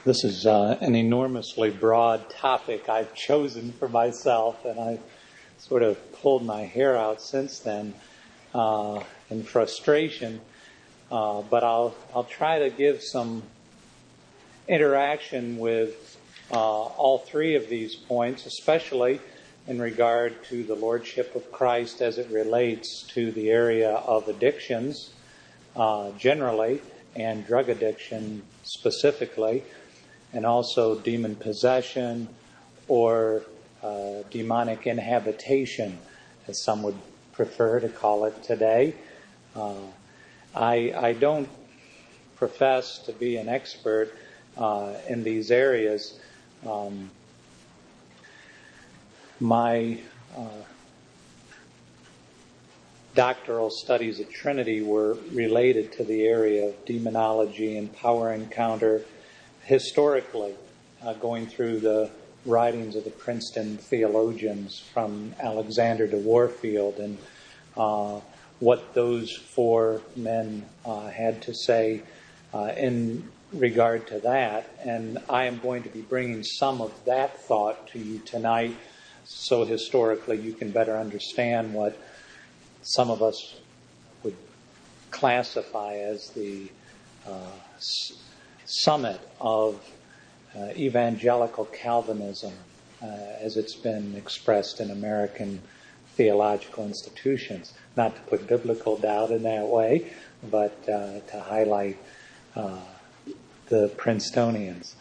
This is an enormously broad topic I've chosen for myself, and I've sort of pulled my hair out since then in frustration. But I'll try to give some interaction with all three of these points, especially in regard to the Lordship of Christ as it relates to the area of addictions generally, and drug addiction specifically, and also demon possession or demonic inhabitation, as some would prefer to call it today. I don't profess to be an expert in these areas. My doctoral studies at Trinity were related to the area of demonology and power encounter historically, going through the writings of the Princeton theologians from Alexander to Warfield and what those four men had to say in regard to that. And I am going to be bringing some of that thought to you tonight, so historically you can better understand what some of us would classify as the summit of evangelical Calvinism as it's been expressed in American theological institutions. Not to put biblical doubt in that way, but to highlight the Princetonians.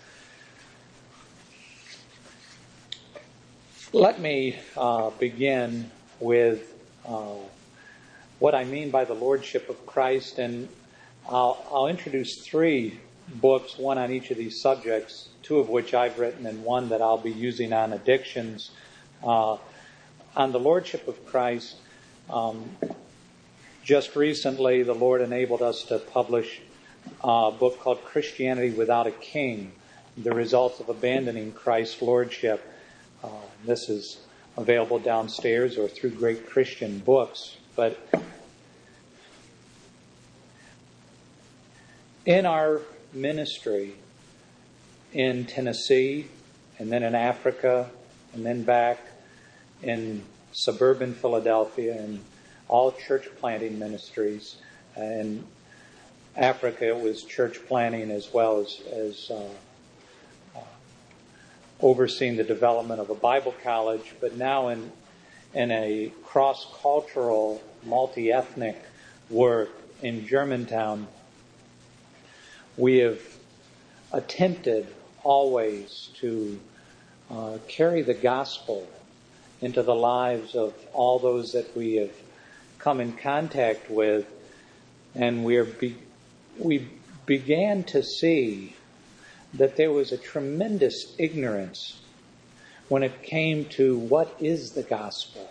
Let me begin with what I mean by the Lordship of Christ, and I'll introduce three books, one on each of these subjects, two of which I've written and one that I'll be using on addictions. On the Lordship of Christ, just recently the Lord enabled us to publish a book called Christianity Without a King, the results of abandoning Christ's Lordship. This is available downstairs or through Great Christian Books. But in our ministry in Tennessee, and then in Africa, and then back in suburban Philadelphia, and all church planting ministries. In Africa, it was church planting as well as overseeing the development of a Bible college, but now in a cross-cultural, multi-ethnic work in Germantown, we have attempted always to carry the gospel into the lives of all those that we have come in contact with, and we began to see that there was a tremendous ignorance when it came to what is the gospel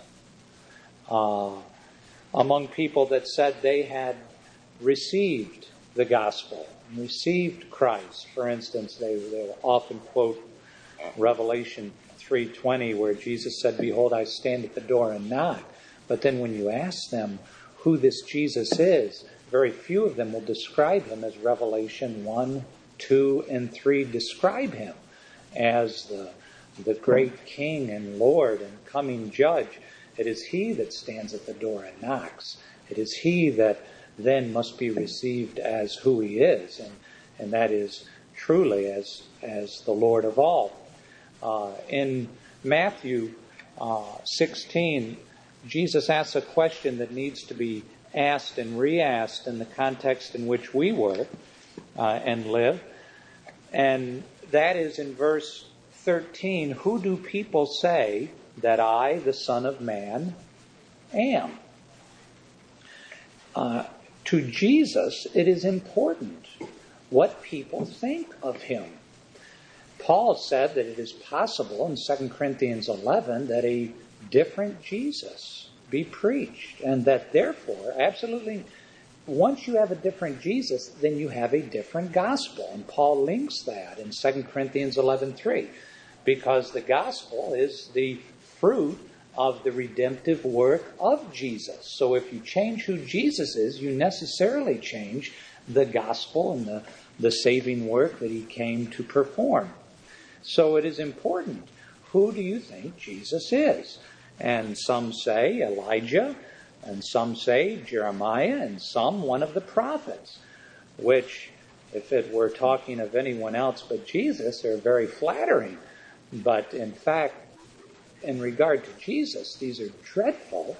among people that said they had received the gospel, received Christ. For instance, they will often quote Revelation 3:20, where Jesus said, "Behold, I stand at the door and knock." But then when you ask them who this Jesus is, very few of them will describe him as Revelation 1, 2, and 3 describe him as the great King and Lord and coming Judge. It is he that stands at the door and knocks. It is he that then must be received as who he is, and that is truly as the Lord of all. In Matthew 16, Jesus asks a question that needs to be asked and re-asked in the context in which we work and live, and that is in verse 13, "Who do people say that I, the Son of Man, am?" To Jesus, it is important what people think of him. Paul said that it is possible in 2 Corinthians 11 that a different Jesus be preached, and that therefore, absolutely, once you have a different Jesus, then you have a different gospel. And Paul links that in 2 Corinthians 11:3, because the gospel is the fruit of the redemptive work of Jesus. So if you change who Jesus is, you necessarily change the gospel and the saving work that he came to perform. So it is important. Who do you think Jesus is? And some say Elijah, and some say Jeremiah, and some one of the prophets, which, if it were talking of anyone else but Jesus, are very flattering. But in fact, in regard to Jesus, these are dreadful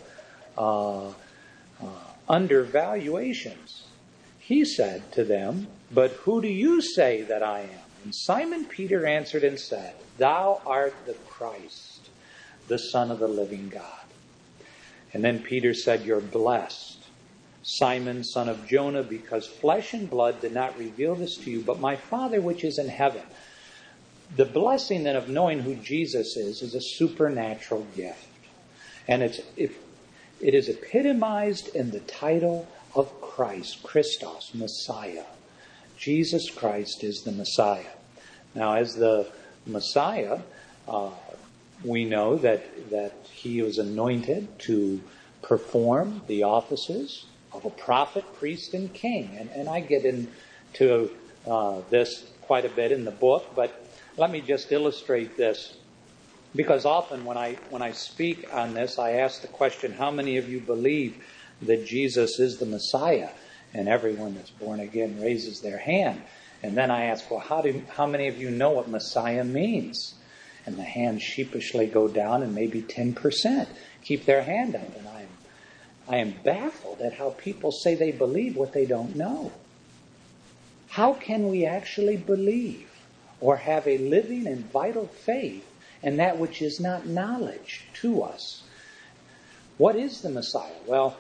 undervaluations. He said to them, "But who do you say that I am?" And Simon Peter answered and said, "Thou art the Christ, the Son of the living God." And then Peter said, "You're blessed, Simon, son of Jonah, because flesh and blood did not reveal this to you, but my Father which is in heaven." The blessing then of knowing who Jesus is a supernatural gift. And it is epitomized in the title of Christ, Christos, Messiah. Jesus Christ is the Messiah. Now, as the Messiah, we know that he was anointed to perform the offices of a prophet, priest, and king. And I get into this quite a bit in the book, but let me just illustrate this. Because often when I speak on this, I ask the question, how many of you believe that Jesus is the Messiah? And everyone that's born again raises their hand. And then I ask, well, how many of you know what Messiah means? And the hands sheepishly go down, and maybe 10% keep their hand up. And I am baffled at how people say they believe what they don't know. How can we actually believe or have a living and vital faith in that which is not knowledge to us? What is the Messiah? Well,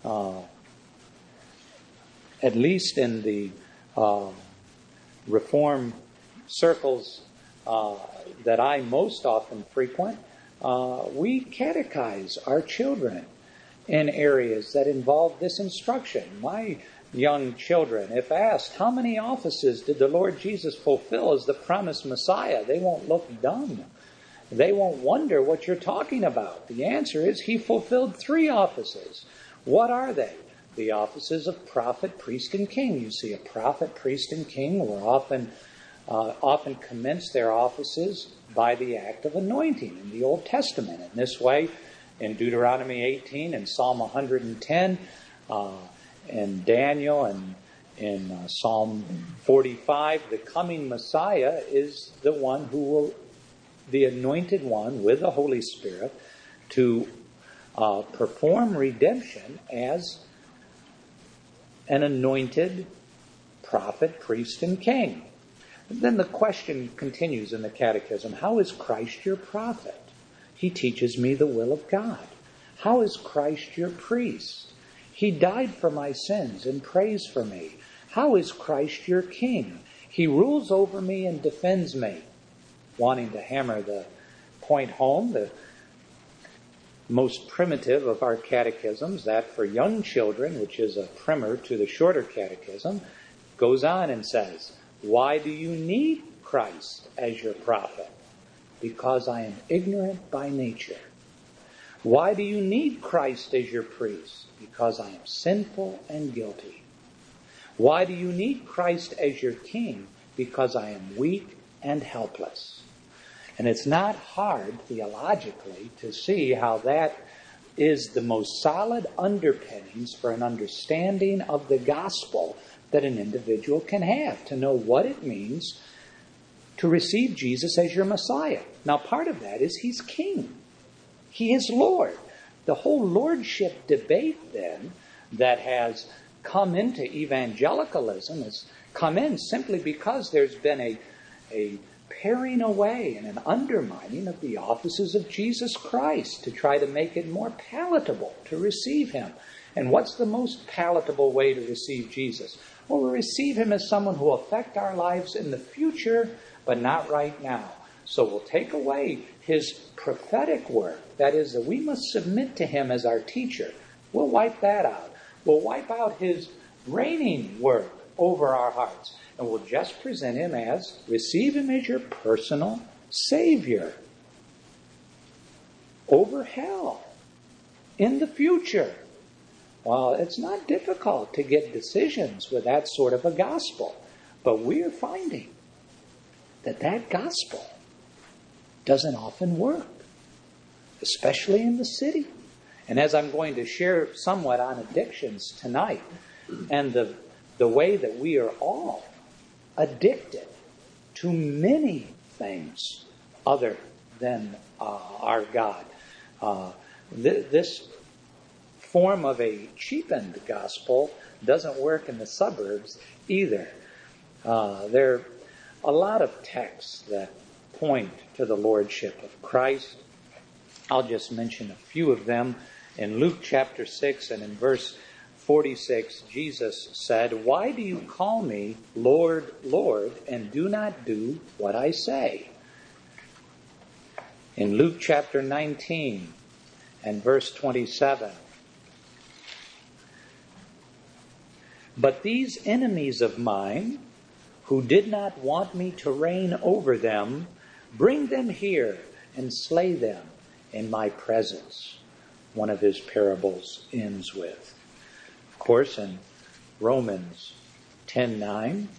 at least in the Reform circles that I most often frequent, we catechize our children in areas that involve this instruction. My young children, if asked, how many offices did the Lord Jesus fulfill as the promised Messiah? They won't look dumb. They won't wonder what you're talking about. The answer is he fulfilled 3 offices. What are they? The offices of prophet, priest, and king. You see, a prophet, priest, and king were often commence their offices by the act of anointing in the Old Testament. In this way, in Deuteronomy 18 and Psalm 110, in Daniel and in Psalm 45, the coming Messiah is the one who will, the anointed one with the Holy Spirit, to perform redemption as an anointed prophet, priest, and king. And then the question continues in the Catechism, how is Christ your prophet? He teaches me the will of God. How is Christ your priest? He died for my sins and prays for me. How is Christ your king? He rules over me and defends me. Wanting to hammer the point home, the most primitive of our catechisms, that for young children, which is a primer to the shorter catechism, goes on and says, why do you need Christ as your prophet? Because I am ignorant by nature. Why do you need Christ as your priest? Because I am sinful and guilty. Why do you need Christ as your king? Because I am weak and helpless. And it's not hard theologically to see how that is the most solid underpinnings for an understanding of the gospel that an individual can have, to know what it means to receive Jesus as your Messiah. Now, part of that is he's king. He is Lord. The whole lordship debate then that has come into evangelicalism has come in simply because there's been a paring away and an undermining of the offices of Jesus Christ to try to make it more palatable to receive him. And what's the most palatable way to receive Jesus? Well, we receive him as someone who will affect our lives in the future, but not right now. So we'll take away his prophetic work. That is, that we must submit to him as our teacher. We'll wipe that out. We'll wipe out his reigning work over our hearts. And we'll just present him as, receive him as your personal Savior. Over hell. In the future. Well, it's not difficult to get decisions with that sort of a gospel. But we're finding that gospel doesn't often work, especially in the city. And as I'm going to share somewhat on addictions tonight, and the way that we are all addicted to many things other than our God. This form of a cheapened gospel doesn't work in the suburbs either. There are a lot of texts that point to the lordship of Christ. I'll just mention a few of them. In Luke chapter 6 and in verse 46, Jesus said, "Why do you call me Lord, Lord, and do not do what I say?" In Luke chapter 19 and verse 27, "But these enemies of mine, who did not want me to reign over them, bring them here and slay them in my presence." One of his parables ends with. Of course, in Romans 10:9,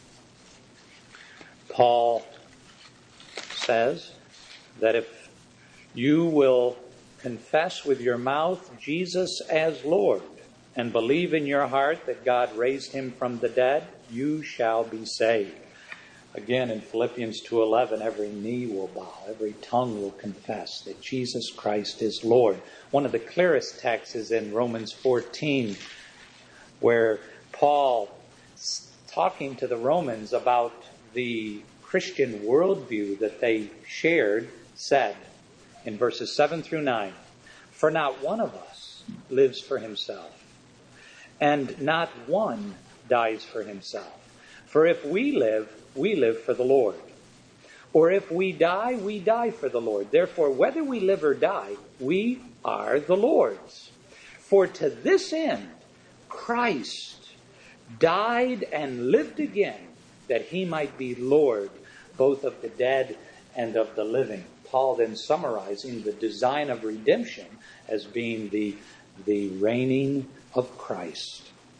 Paul says that if you will confess with your mouth Jesus as Lord and believe in your heart that God raised him from the dead, you shall be saved. Again, in Philippians 2:11, every knee will bow, every tongue will confess that Jesus Christ is Lord. One of the clearest texts is in Romans 14, where Paul, talking to the Romans about the Christian worldview that they shared, said in verses 7 through 9, "For not one of us lives for himself, and not one dies for himself. For if we live for the Lord. Or if we die for the Lord. Therefore, whether we live or die, we are the Lord's. For to this end, Christ died and lived again, that he might be Lord, both of the dead and of the living." Paul then summarizing the design of redemption as being the reigning of Christ.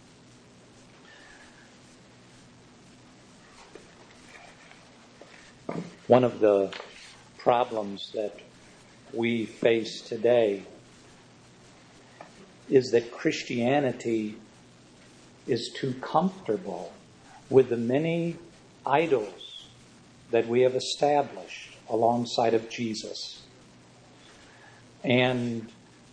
One of the problems that we face today is that Christianity is too comfortable with the many idols that we have established alongside of Jesus. And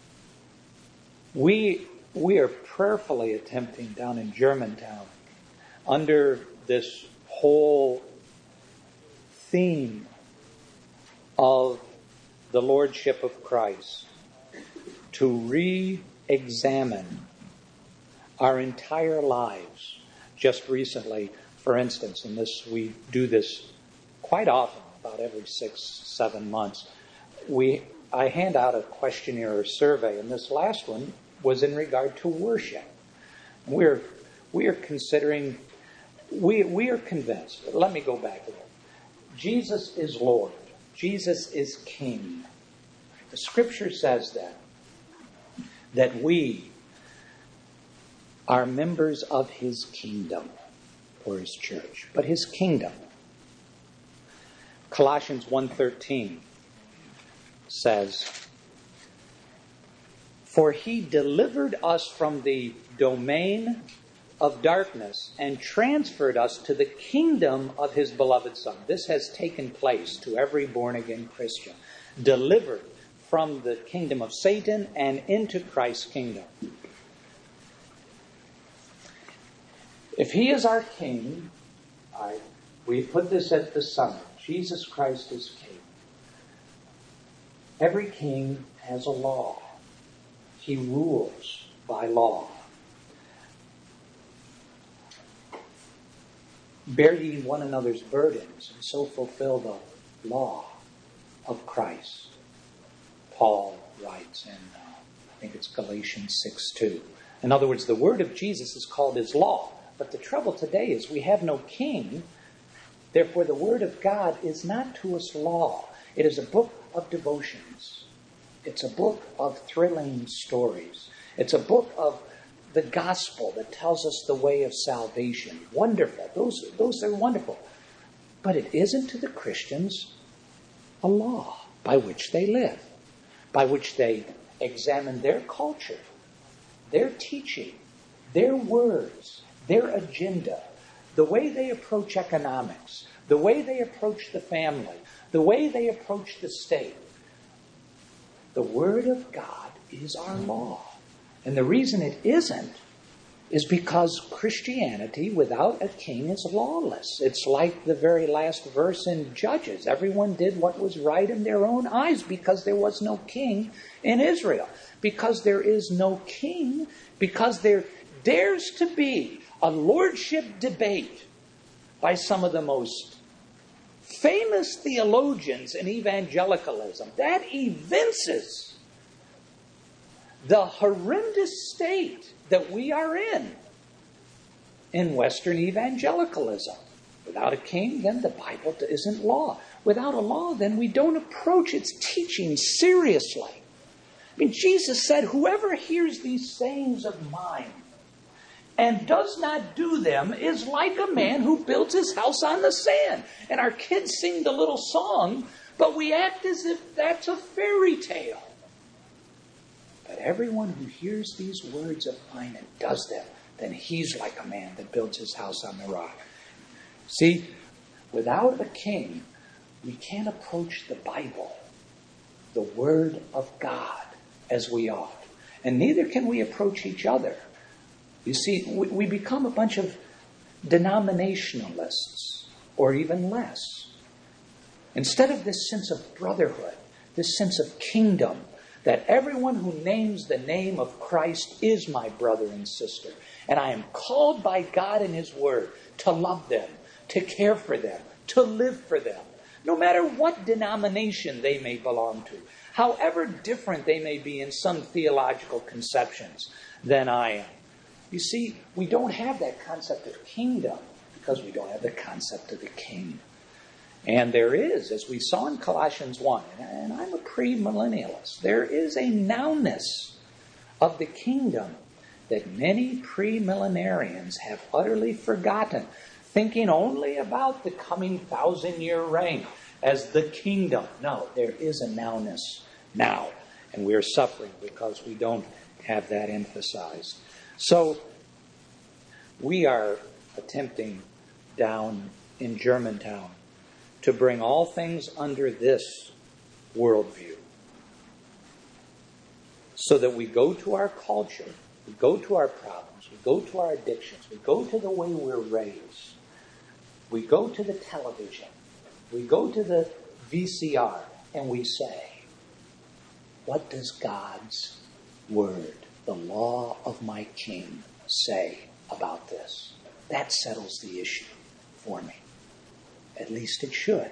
we are prayerfully attempting down in Germantown, under this whole theme of the Lordship of Christ, to re-examine our entire lives. Just recently, for instance, and we do this quite often, about every 6-7 months, I hand out a questionnaire or survey, and this last one was in regard to worship. We are considering, we are convinced. Let me go back a little. Jesus is Lord. Jesus is King. The Scripture says that we are members of his kingdom, or his church, but his kingdom. Colossians 1:13 says, "For he delivered us from the domain of darkness and transferred us to the kingdom of his beloved Son." This has taken place to every born-again Christian. Delivered from the kingdom of Satan and into Christ's kingdom. If he is our king, we put this at the summit. Jesus Christ is king. Every king has a law. He rules by law. "Bear ye one another's burdens, and so fulfill the law of Christ," Paul writes in, I think it's Galatians 6:2. In other words, the word of Jesus is called his law. But the trouble today is we have no king. Therefore, the word of God is not to us law. It is a book of devotions. It's a book of thrilling stories. It's a book of the gospel that tells us the way of salvation. Wonderful. Those are wonderful. But it isn't to the Christians a law by which they live, by which they examine their culture, their teaching, their words, their agenda, the way they approach economics, the way they approach the family, the way they approach the state. The Word of God is our law. And the reason it isn't is because Christianity without a king is lawless. It's like the very last verse in Judges. Everyone did what was right in their own eyes because there was no king in Israel. Because there is no king, because there dares to be a lordship debate by some of the most famous theologians in evangelicalism. That evinces the horrendous state that we are in Western evangelicalism. Without a king, then the Bible isn't law. Without a law, then we don't approach its teaching seriously. I mean, Jesus said, whoever hears these sayings of mine and does not do them is like a man who builds his house on the sand. And our kids sing the little song, but we act as if that's a fairy tale. But everyone who hears these words of mine and does them, then he's like a man that builds his house on the rock. See, without a king, we can't approach the Bible, the Word of God, as we ought. And neither can we approach each other. You see, we become a bunch of denominationalists, or even less. Instead of this sense of brotherhood, this sense of kingdom, that everyone who names the name of Christ is my brother and sister. And I am called by God in His Word to love them, to care for them, to live for them, no matter what denomination they may belong to, however different they may be in some theological conceptions than I am. You see, we don't have that concept of kingdom because we don't have the concept of the king. And there is, as we saw in Colossians 1, and I'm a premillennialist, there is a nounness of the kingdom that many premillenarians have utterly forgotten, thinking only about the coming 1,000-year reign as the kingdom. No, there is a nounness now, and we are suffering because we don't have that emphasized. So, we are attempting down in Germantown to bring all things under this worldview so that we go to our culture, we go to our problems, we go to our addictions, we go to the way we're raised, we go to the television, we go to the VCR, and we say, what does God's Word, the law of my King, say about this? That settles the issue for me. At least it should.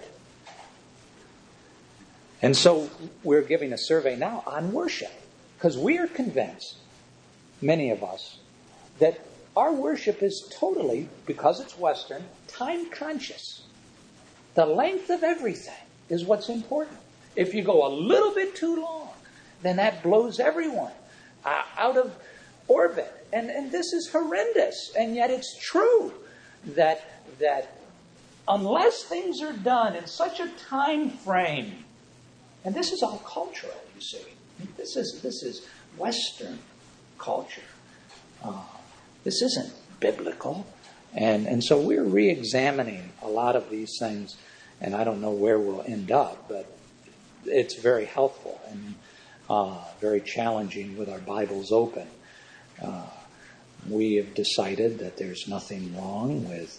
And so we're giving a survey now on worship, because we are convinced, many of us, that our worship is totally, because it's Western, time conscious. The length of everything is what's important. If you go a little bit too long, then that blows everyone out of orbit. And this is horrendous. And yet it's true that unless things are done in such a time frame, and this is all cultural, you see. This is Western culture. This isn't biblical. And so we're re-examining a lot of these things, and I don't know where we'll end up, but it's very helpful and very challenging with our Bibles open. We have decided that there's nothing wrong with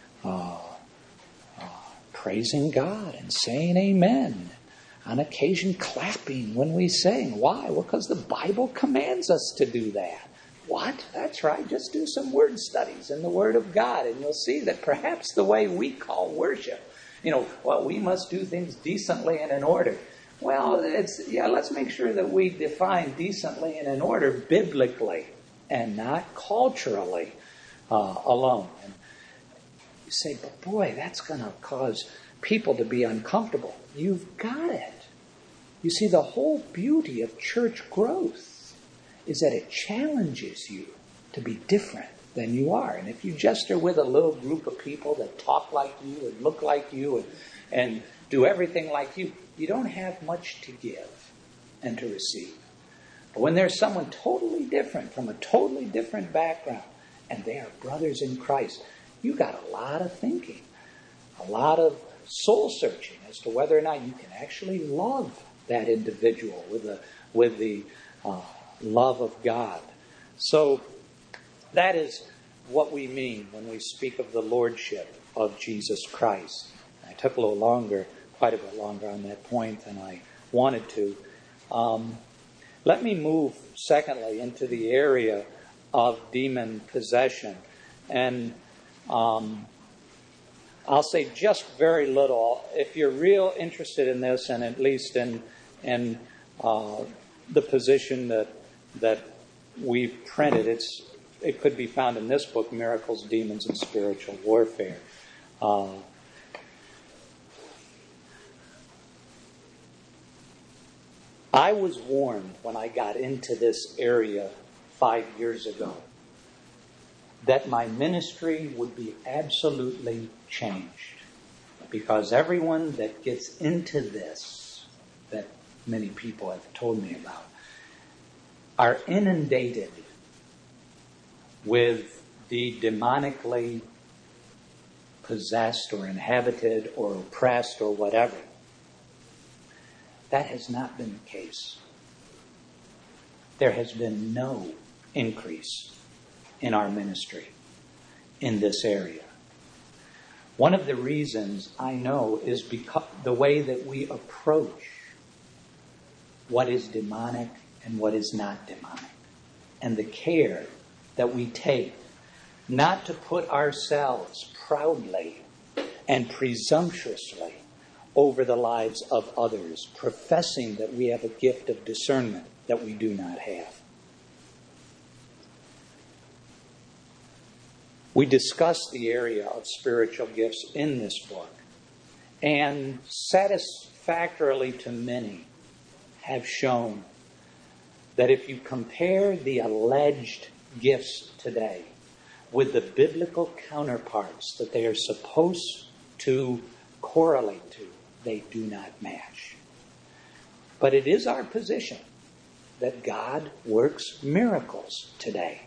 praising God and saying amen. On occasion, clapping when we sing. Why? Well, because the Bible commands us to do that. What? That's right. Just do some word studies in the Word of God, and you'll see that perhaps the way we call worship, we must do things decently and in order. Well, let's make sure that we define decently and in order biblically and not culturally alone. And you say, but boy, that's going to cause people to be uncomfortable. You've got it. You see, the whole beauty of church growth is that it challenges you to be different than you are. And if you just are with a little group of people that talk like you and look like you and do everything like you, you don't have much to give and to receive. But when there's someone totally different, from a totally different background, and they are brothers in Christ, you got a lot of thinking, a lot of soul searching as to whether or not you can actually love that individual with the love of God. So that is what we mean when we speak of the lordship of Jesus Christ. I took a little longer, quite a bit longer on that point than I wanted to. Let me move, secondly, into the area of demon possession. And I'll say just very little. If you're real interested in this, and at least in the position that we printed, it could be found in this book, Miracles, Demons, and Spiritual Warfare. I was warned when I got into this area 5 years ago that my ministry would be absolutely changed, because everyone that gets into this, that many people have told me about, are inundated with the demonically possessed or inhabited or oppressed or whatever. That has not been the case. There has been no increase in our ministry in this area. One of the reasons I know is because the way that we approach what is demonic and what is not demonic, and the care that we take not to put ourselves proudly and presumptuously over the lives of others, professing that we have a gift of discernment that we do not have. We discuss the area of spiritual gifts in this book, and satisfactorily to many have shown that if you compare the alleged gifts today with the biblical counterparts that they are supposed to correlate to, they do not match. But it is our position that God works miracles today.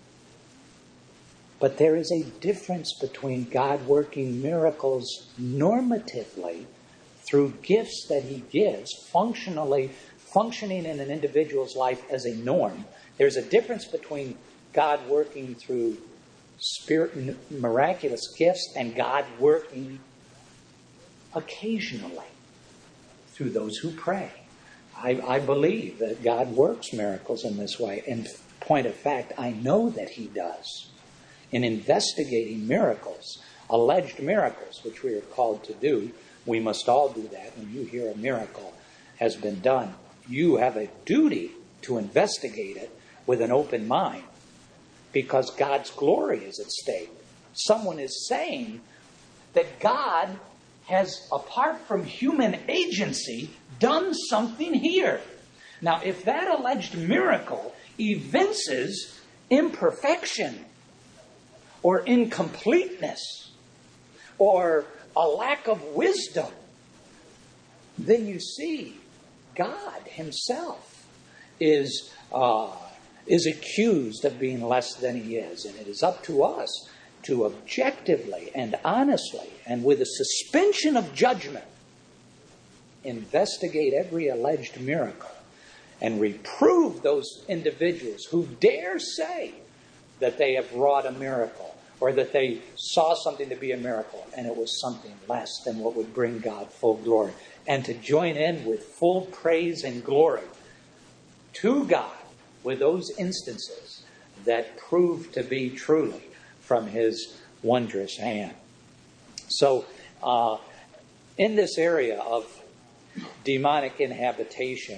But there is a difference between God working miracles normatively through gifts that He gives, functioning in an individual's life as a norm. There's a difference between God working through miraculous gifts and God working occasionally through those who pray. I believe that God works miracles in this way. In point of fact, I know that He does. In investigating miracles, alleged miracles, which we are called to do, we must all do that. When you hear a miracle has been done, you have a duty to investigate it with an open mind, because God's glory is at stake. Someone is saying that God has, apart from human agency, done something here. Now, if that alleged miracle evinces imperfection or incompleteness or a lack of wisdom, then you see God Himself is accused of being less than He is. And it is up to us to objectively and honestly and with a suspension of judgment investigate every alleged miracle and reprove those individuals who dare say that they have wrought a miracle or that they saw something to be a miracle and it was something less than what would bring God full glory, and to join in with full praise and glory to God with those instances that prove to be truly from His wondrous hand. So, in this area of demonic inhabitation,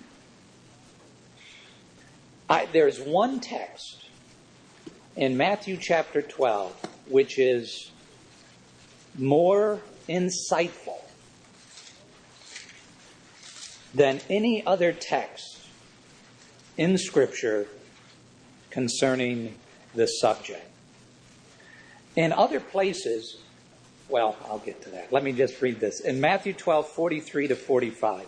there's one text in Matthew chapter 12 which is more insightful than any other text in Scripture concerning this subject. In other places, well, I'll get to that. Let me just read this. In Matthew 12:43-45.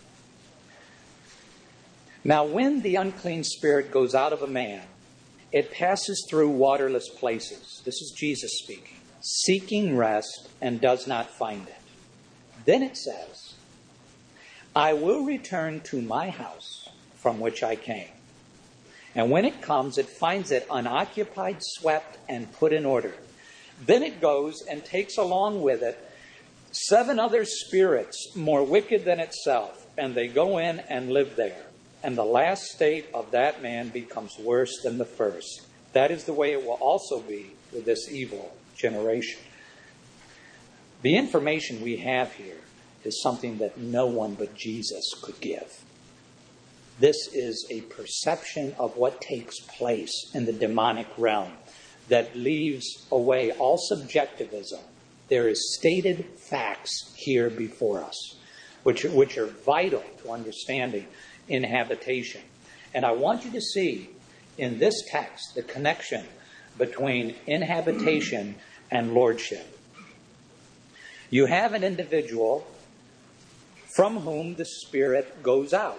Now when the unclean spirit goes out of a man, it passes through waterless places. This is Jesus speaking. Seeking rest and does not find it. Then it says, I will return to my house from which I came. And when it comes, it finds it unoccupied, swept, and put in order. Then it goes and takes along with it 7 other spirits more wicked than itself, and they go in and live there. And the last state of that man becomes worse than the first. That is the way it will also be with this evil generation. The information we have here is something that no one but Jesus could give. This is a perception of what takes place in the demonic realm that leaves away all subjectivism. There is stated facts here before us, which are vital to understanding inhabitation. And I want you to see in this text the connection between inhabitation and lordship. You have an individual from whom the Spirit goes out.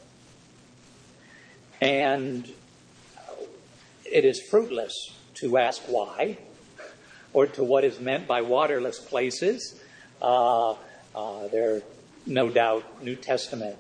And it is fruitless to ask why or to what is meant by waterless places. There are no doubt New Testament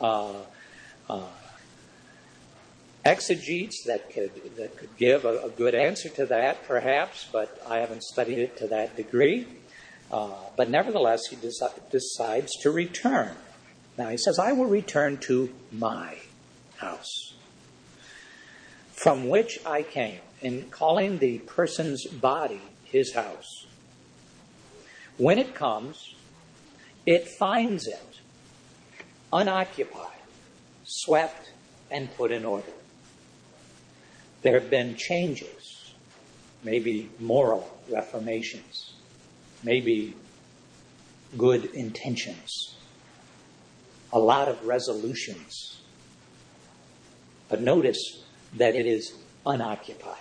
exegetes that could give a good answer to that, perhaps, but I haven't studied it to that degree. But nevertheless, he decides to return. Now he says, I will return to my house, from which I came, in calling the person's body his house. When it comes, it finds it unoccupied, swept, and put in order. There have been changes, maybe moral reformations, maybe good intentions, a lot of resolutions. But notice that it is unoccupied.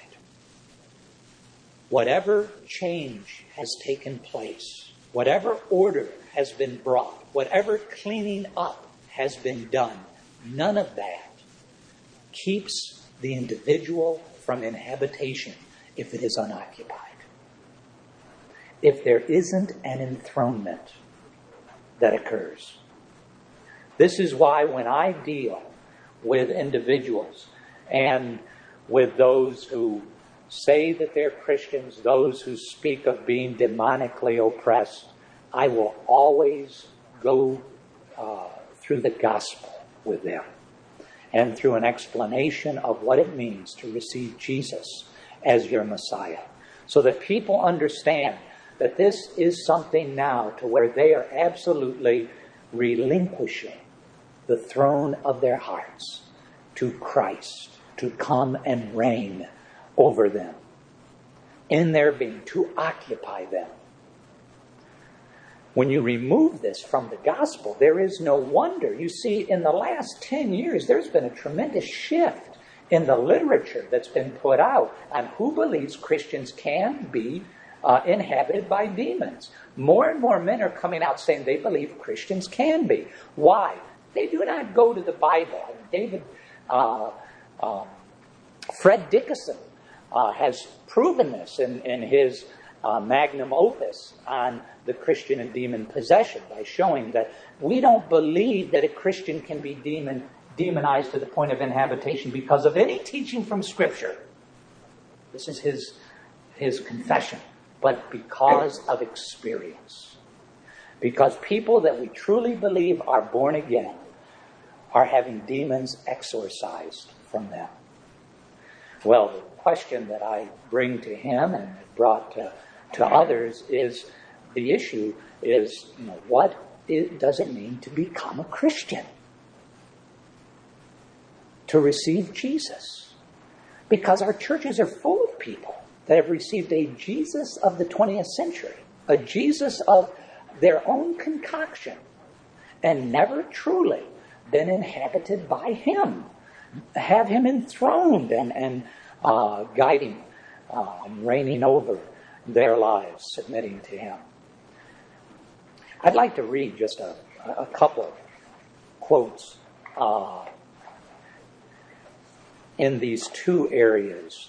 Whatever change has taken place, whatever order has been brought, whatever cleaning up has been done, none of that keeps the individual from inhabitation if it is unoccupied. If there isn't an enthronement that occurs. This is why when I deal with individuals and with those who say that they're Christians, those who speak of being demonically oppressed, I will always go through the gospel with them and through an explanation of what it means to receive Jesus as your Messiah, so that people understand that this is something now to where they are absolutely relinquishing the throne of their hearts to Christ to come and reign over them, in their being, to occupy them. When you remove this from the gospel, there is no wonder. You see, in the last 10 years, there's been a tremendous shift in the literature that's been put out on who believes Christians can be inhabited by demons. More and more men are coming out saying they believe Christians can be. Why? They do not go to the Bible. Fred Dickinson has proven this in his magnum opus on the Christian and demon possession by showing that we don't believe that a Christian can be demonized to the point of inhabitation because of any teaching from Scripture. This is his confession. But because of experience. Because people that we truly believe are born again are having demons exorcised from them. Well, the question that I bring to him and brought to others is, the issue is, what does it mean to become a Christian? To receive Jesus. Because our churches are full of people that have received a Jesus of the 20th century, a Jesus of their own concoction, and never truly been inhabited by him, have him enthroned and guiding reigning over their lives, submitting to Him. I'd like to read just a couple quotes in these two areas.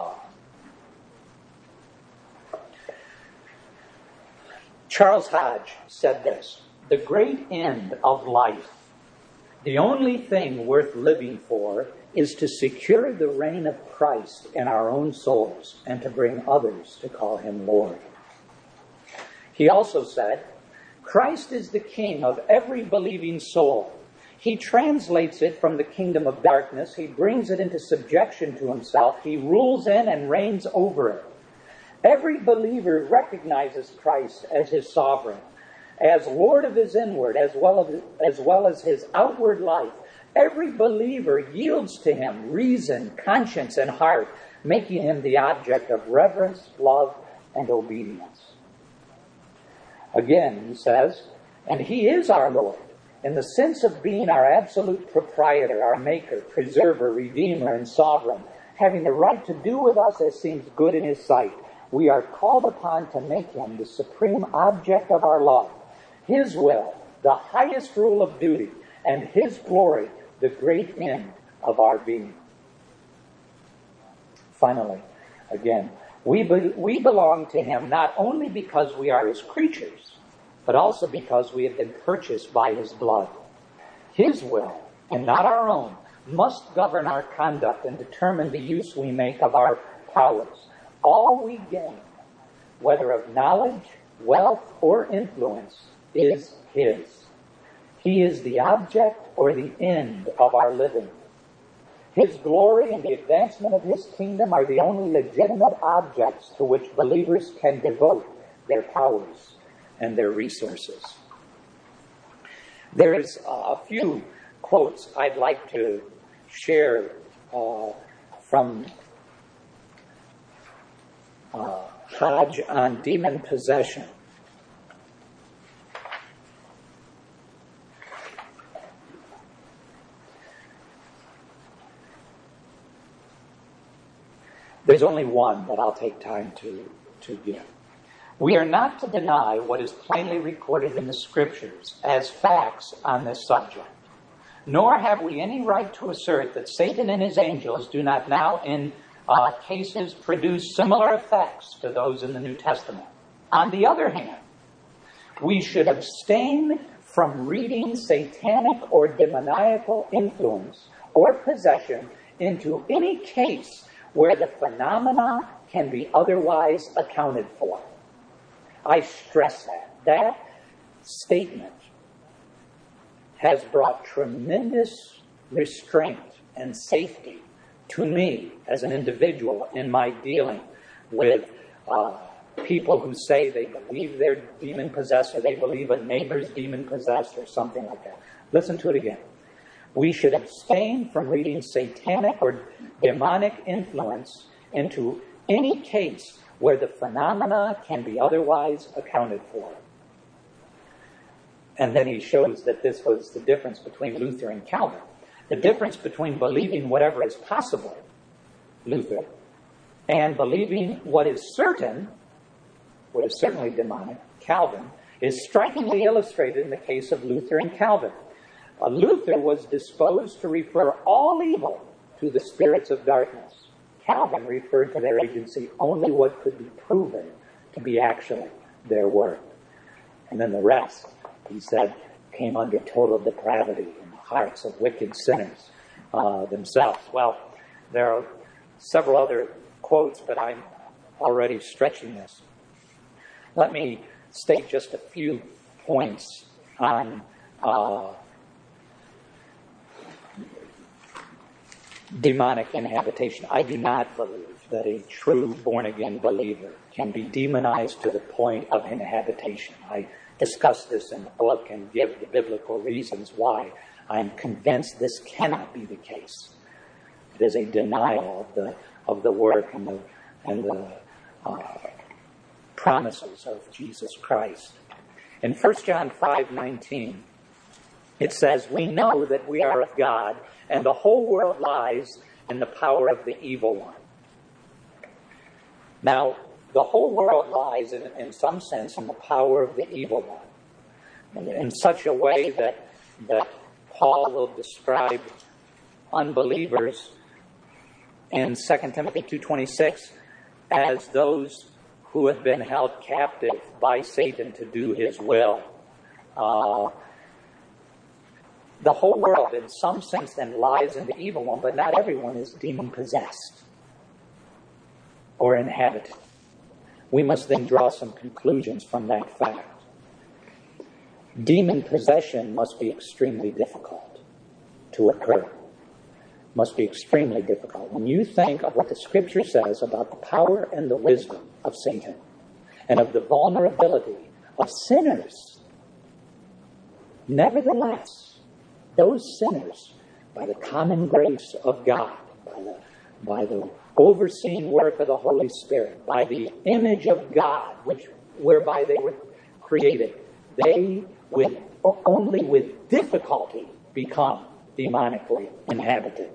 Charles Hodge said this: "The great end of life, the only thing worth living for, is to secure the reign of Christ in our own souls and to bring others to call Him Lord." He also said, "Christ is the King of every believing soul. He translates it from the kingdom of darkness. He brings it into subjection to Himself. He rules in and reigns over it. Every believer recognizes Christ as his sovereign, as Lord of his inward as well as his outward life. Every believer yields to Him reason, conscience, and heart, making Him the object of reverence, love, and obedience." Again, he says, "And He is our Lord, in the sense of being our absolute proprietor, our maker, preserver, redeemer, and sovereign, having the right to do with us as seems good in His sight. We are called upon to make Him the supreme object of our love, His will, the highest rule of duty, and His glory, the great end of our being." Finally, again, we belong to Him not only because we are His creatures, but also because we have been purchased by His blood. His will, and not our own, must govern our conduct and determine the use we make of our powers. All we gain, whether of knowledge, wealth, or influence, is His. He is the object or the end of our living. His glory and the advancement of His kingdom are the only legitimate objects to which believers can devote their powers and their resources. There's a few quotes I'd like to share from Hodge on demon possession. There's only one that I'll take time to give. "We are not to deny what is plainly recorded in the Scriptures as facts on this subject, nor have we any right to assert that Satan and his angels do not now in cases produce similar effects to those in the New Testament. On the other hand, we should abstain from reading satanic or demoniacal influence or possession into any case where the phenomena can be otherwise accounted for." I stress that. That statement has brought tremendous restraint and safety to me as an individual in my dealing with people who say they believe they're demon-possessed or they believe a neighbor's demon-possessed or something like that. Listen to it again. We should abstain from reading satanic or demonic influence into any case where the phenomena can be otherwise accounted for. And then he shows that this was the difference between Luther and Calvin. The difference between believing whatever is possible, Luther, and believing what is certain, what is certainly demonic, Calvin, is strikingly illustrated in the case of Luther and Calvin. Luther was disposed to refer all evil to the spirits of darkness. Calvin referred to their agency only what could be proven to be actually their work. And then the rest, he said, came under total depravity in the hearts of wicked sinners themselves. Well, there are several other quotes, but I'm already stretching this. Let me state just a few points on demonic inhabitation. I do not believe that a true born-again believer can be demonized to the point of inhabitation. I discuss this in the book and give the biblical reasons why I'm convinced this cannot be the case. It is a denial of the work and the promises of Jesus Christ. In 1 John 5:19, it says, "We know that we are of God, and the whole world lies in the power of the evil one." Now, the whole world lies, in some sense, in the power of the evil one, in such a way that Paul will describe unbelievers in 2 Timothy 2:26 as those who have been held captive by Satan to do his will. The whole world, in some sense, then lies in the evil one, but not everyone is demon-possessed or inhabited. We must then draw some conclusions from that fact. Demon possession must be extremely difficult to occur. Must be extremely difficult. When you think of what the Scripture says about the power and the wisdom of Satan and of the vulnerability of sinners, nevertheless, those sinners, by the common grace of God, by the overseeing work of the Holy Spirit, by the image of God, whereby they were created, they would only with difficulty become demonically inhabited.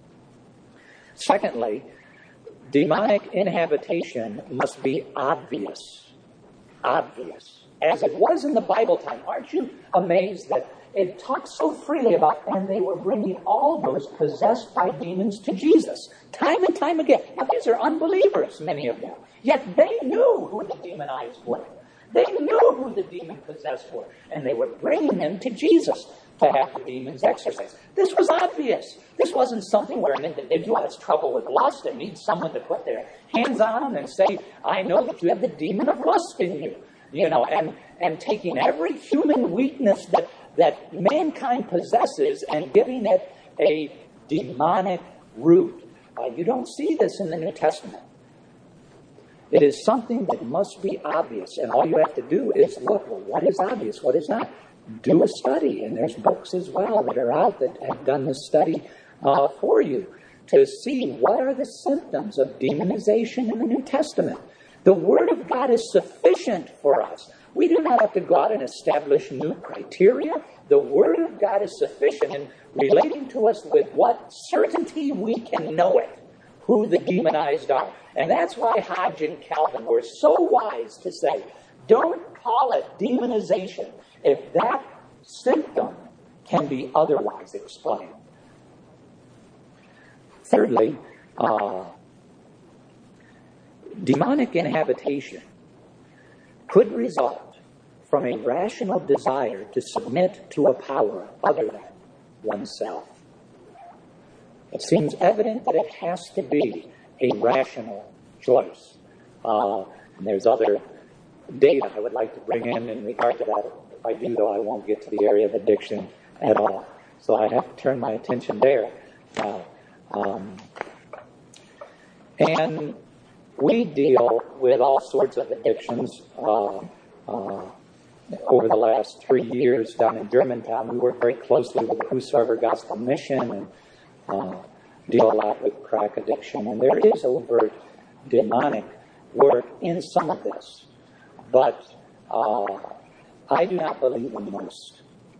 Secondly, demonic inhabitation must be obvious. Obvious. As it was in the Bible time. Aren't you amazed that it talks so freely about, and they were bringing all those possessed by demons to Jesus, time and time again. Now, these are unbelievers, many of them. Yet they knew who the demonized were. They knew who the demon-possessed were. And they were bringing them to Jesus to have the demons exorcised. This was obvious. This wasn't something where an individual has trouble with lust and needs someone to put their hands on them and say, I know that you have the demon of lust in you. And taking every human weakness that mankind possesses and giving it a demonic root. You don't see this in the New Testament. It is something that must be obvious, and all you have to do is look, well, what is obvious, what is not? Do a study, and there's books as well that are out that have done this study for you to see what are the symptoms of demonization in the New Testament. The Word of God is sufficient for us. We do not have to go out and establish new criteria. The Word of God is sufficient in relating to us with what certainty we can know it, who the demonized are. And that's why Hodge and Calvin were so wise to say, don't call it demonization if that symptom can be otherwise explained. Thirdly, demonic inhabitation could result from a rational desire to submit to a power other than oneself. It seems evident that it has to be a rational choice. And there's other data I would like to bring in regard to that. If I do, though, I won't get to the area of addiction at all. So I have to turn my attention there. And we deal with all sorts of addictions. Over the last 3 years down in Germantown, we work very closely with the Whosoever Gospel Mission and deal a lot with crack addiction. And there is overt demonic work in some of this. But I do not believe in most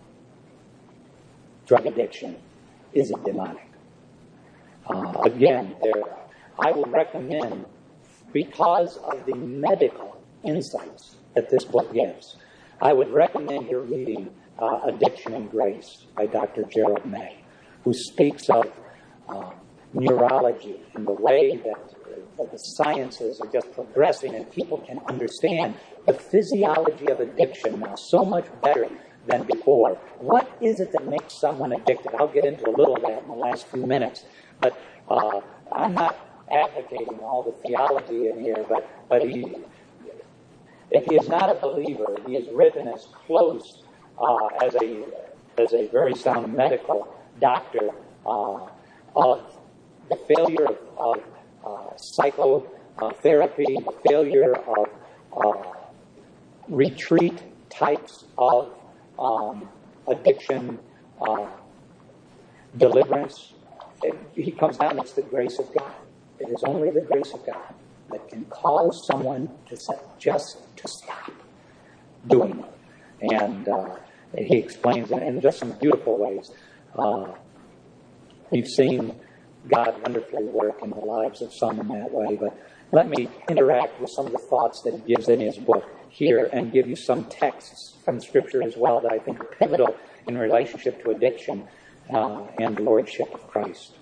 drug addiction isn't demonic. Again, I would recommend, because of the medical insights that this book gives, I would recommend your reading Addiction and Grace by Dr. Gerald May, who speaks of neurology and the way that the sciences are just progressing and people can understand the physiology of addiction now so much better than before. What is it that makes someone addicted? I'll get into a little of that in the last few minutes. But I'm not advocating all the theology in here, but if he is not a believer, he is written as close as a very sound medical doctor of the failure of psychotherapy, the failure of retreat types of addiction deliverance. He comes down, it's the grace of God. It is only the grace of God that can cause someone to just to stop doing it. And he explains it in just some beautiful ways. We've seen God wonderfully work in the lives of some in that way, but Let me interact with some of the thoughts that he gives in his book here and give you some texts from Scripture as well that I think are pivotal in relationship to addiction and the Lordship of Christ.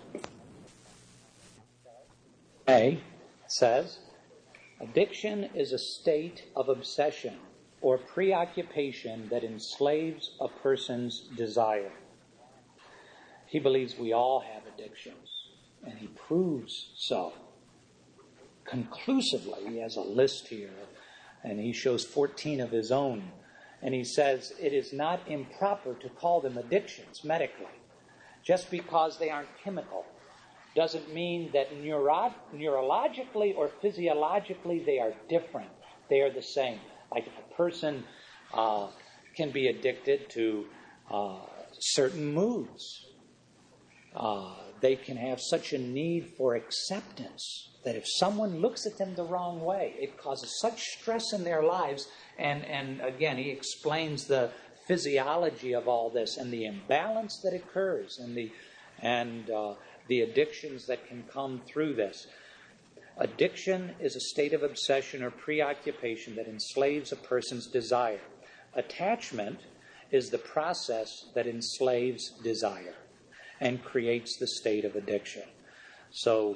A says, addiction is a state of obsession or preoccupation that enslaves a person's desire. He believes we all have addictions, and he proves so conclusively. He has a list here, and he shows 14 of his own. And he says it is not improper to call them addictions medically. Just because they aren't chemical doesn't mean that neurologically or physiologically they are different. They are the same. Like if a person can be addicted to certain moods, they can have such a need for acceptance that if someone looks at them the wrong way, it causes such stress in their lives. And again, he explains the physiology of all this and the imbalance that occurs and the addictions that can come through this. Addiction is a state of obsession or preoccupation that enslaves a person's desire. Attachment is the process that enslaves desire and creates the state of addiction. So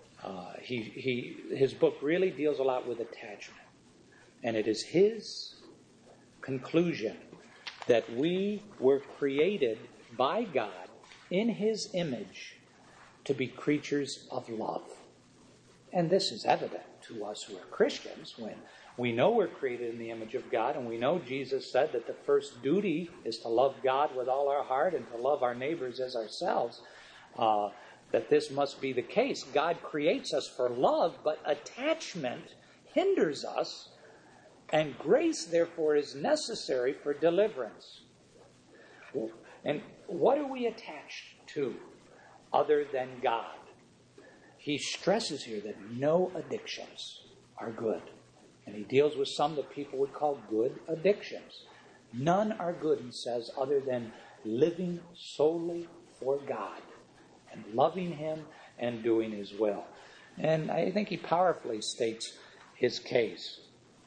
his book really deals a lot with attachment. And it is his conclusion that we were created by God in his image to be creatures of love. And this is evident to us who are Christians when we know we're created in the image of God, and we know Jesus said that the first duty is to love God with all our heart and to love our neighbors as ourselves, that this must be the case. God creates us for love, but attachment hinders us, and grace, therefore, is necessary for deliverance. And what are we attached to other than God? He stresses here that no addictions are good. And he deals with some that people would call good addictions. None are good, he says, other than living solely for God and loving him and doing his will. And I think he powerfully states his case.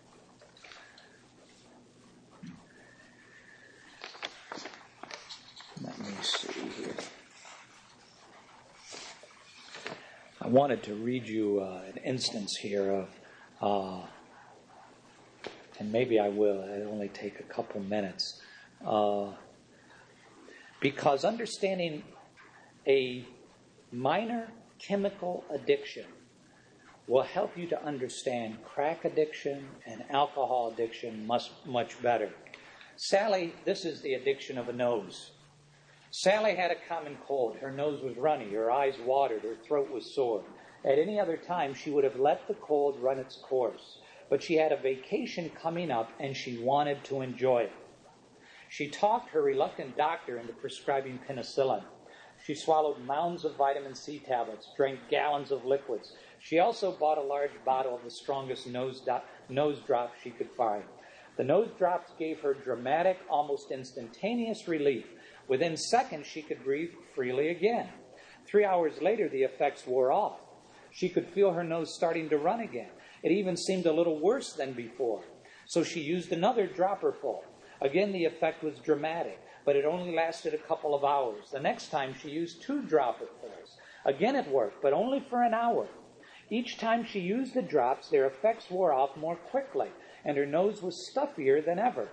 Let me see here. I wanted to read you an instance here of, and maybe I will, it'll only take a couple minutes, because understanding a minor chemical addiction will help you to understand crack addiction and alcohol addiction much better. Sally, this is the addiction of a nose. Sally had a common cold. Her nose was runny, her eyes watered, her throat was sore. At any other time, she would have let the cold run its course. But she had a vacation coming up, and she wanted to enjoy it. She talked her reluctant doctor into prescribing penicillin. She swallowed mounds of vitamin C tablets, drank gallons of liquids. She also bought a large bottle of the strongest nose drops she could find. The nose drops gave her dramatic, almost instantaneous relief. Within seconds, she could breathe freely again. 3 hours later, the effects wore off. She could feel her nose starting to run again. It even seemed a little worse than before. So she used another dropperful. Again, the effect was dramatic, but it only lasted a couple of hours. The next time, she used 2 dropperfuls. Again, it worked, but only for an hour. Each time she used the drops, their effects wore off more quickly, and her nose was stuffier than ever.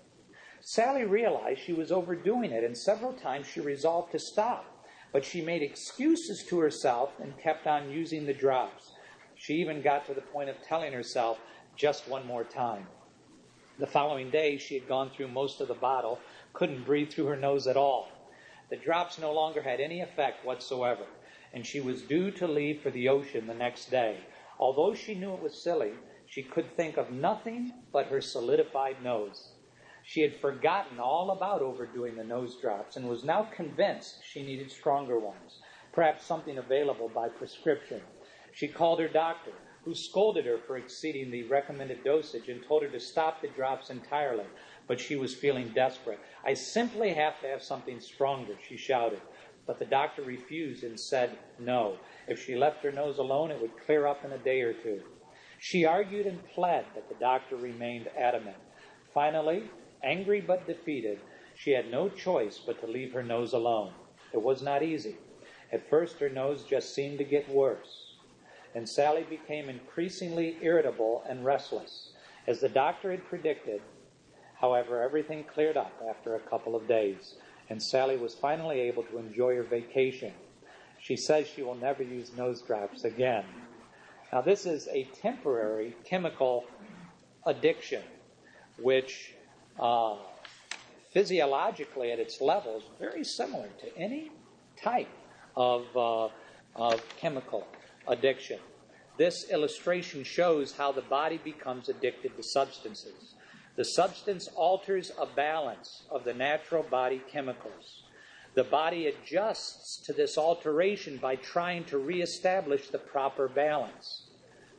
Sally realized she was overdoing it, and several times she resolved to stop. But she made excuses to herself and kept on using the drops. She even got to the point of telling herself, just one more time. The following day, she had gone through most of the bottle, couldn't breathe through her nose at all. The drops no longer had any effect whatsoever, and she was due to leave for the ocean the next day. Although she knew it was silly, she could think of nothing but her solidified nose. She had forgotten all about overdoing the nose drops and was now convinced she needed stronger ones, perhaps something available by prescription. She called her doctor, who scolded her for exceeding the recommended dosage and told her to stop the drops entirely, but she was feeling desperate. "I simply have to have something stronger," she shouted. But the doctor refused and said no. If she left her nose alone, it would clear up in a day or two. She argued and pled, but the doctor remained adamant. Finally, angry but defeated, she had no choice but to leave her nose alone. It was not easy. At first, her nose just seemed to get worse, and Sally became increasingly irritable and restless. As the doctor had predicted, however, everything cleared up after a couple of days, and Sally was finally able to enjoy her vacation. She says she will never use nose drops again. Now, this is a temporary chemical addiction, which physiologically at its level is very similar to any type of chemical addiction. This illustration shows how the body becomes addicted to substances. The substance alters a balance of the natural body chemicals. The body adjusts to this alteration by trying to reestablish the proper balance.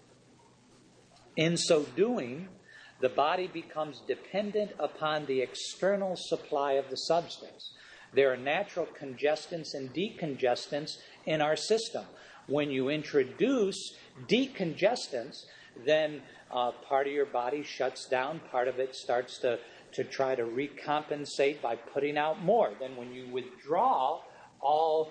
In so doing, the body becomes dependent upon the external supply of the substance. There are natural congestants and decongestants in our system. When you introduce decongestants, then part of your body shuts down, part of it starts to try to recompensate by putting out more. Then when you withdraw all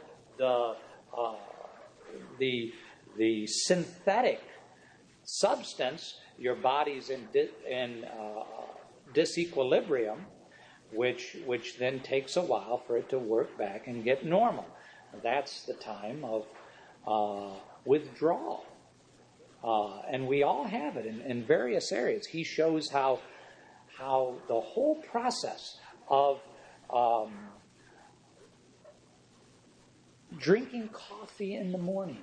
the synthetic substance, your body's in disequilibrium, which then takes a while for it to work back and get normal. That's the time of withdrawal. And we all have it in various areas. He shows how the whole process of drinking coffee in the morning,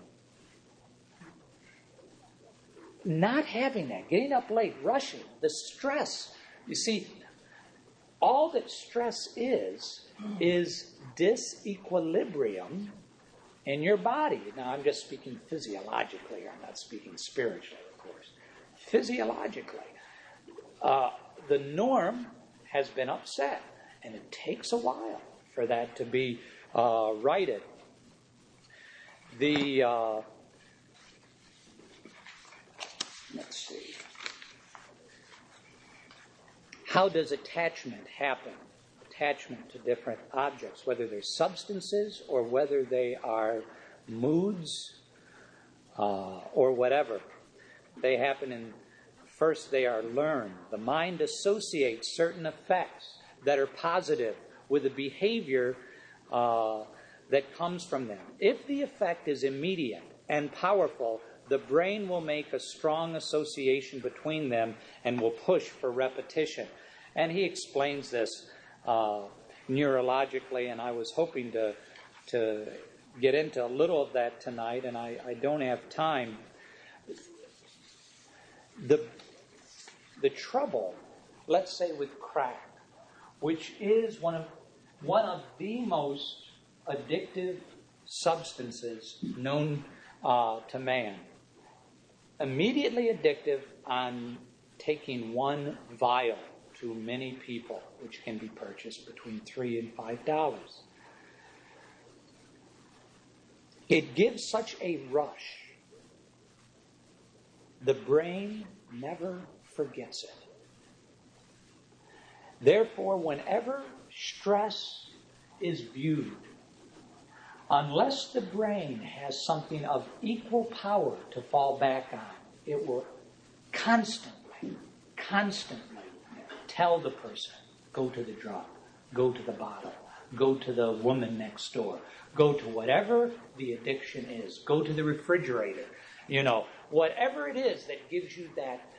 not having that, getting up late, rushing, the stress. You see, all that stress is disequilibrium in your body. Now, I'm just speaking physiologically. I'm not speaking spiritually, of course. Physiologically, the norm has been upset, and it takes a while for that to be righted. Let's see. How does attachment happen? Attachment to different objects, whether they're substances or whether they are moods or whatever. They happen first they are learned. The mind associates certain effects that are positive with the behavior that comes from them. If the effect is immediate and powerful, the brain will make a strong association between them and will push for repetition. And he explains this neurologically, and I was hoping to get into a little of that tonight, and I don't have time. The trouble, let's say with crack, which is one of the most addictive substances known to man, immediately addictive on taking one vial to many people, which can be purchased between $3 and $5. It gives such a rush. The brain never forgets it. Therefore, whenever stress is viewed, unless the brain has something of equal power to fall back on, it will constantly tell the person, go to the drug, go to the bottle, go to the woman next door, go to whatever the addiction is, go to the refrigerator. Whatever it is that gives you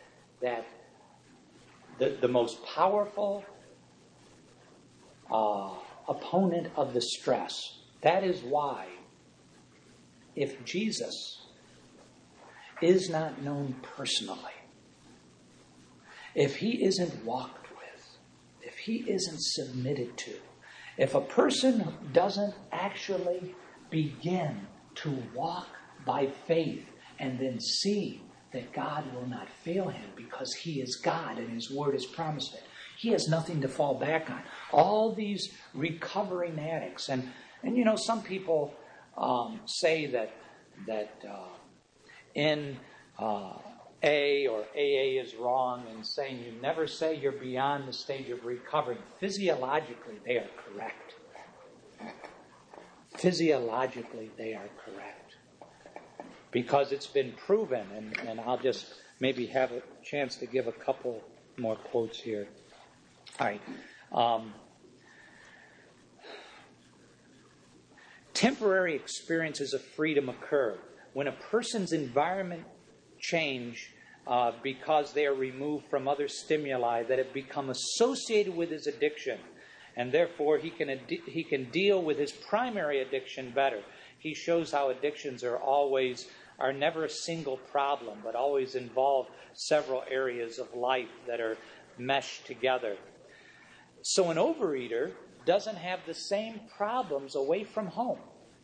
the most powerful opponent of the stress. That is why, if Jesus is not known personally, if he isn't walked with, if he isn't submitted to, if a person doesn't actually begin to walk by faith and then see that God will not fail him because he is God and his word has promised it, he has nothing to fall back on. All these recovering addicts, and some people say that in A or AA is wrong in saying you never say you're beyond the stage of recovering. Physiologically, they are correct. Physiologically, they are correct. Because it's been proven, and I'll just maybe have a chance to give a couple more quotes here. All right. Temporary experiences of freedom occur when a person's environment change because they are removed from other stimuli that have become associated with his addiction, and therefore he can deal with his primary addiction better. He shows how addictions are never a single problem, but always involve several areas of life that are meshed together. So an overeater doesn't have the same problems away from home.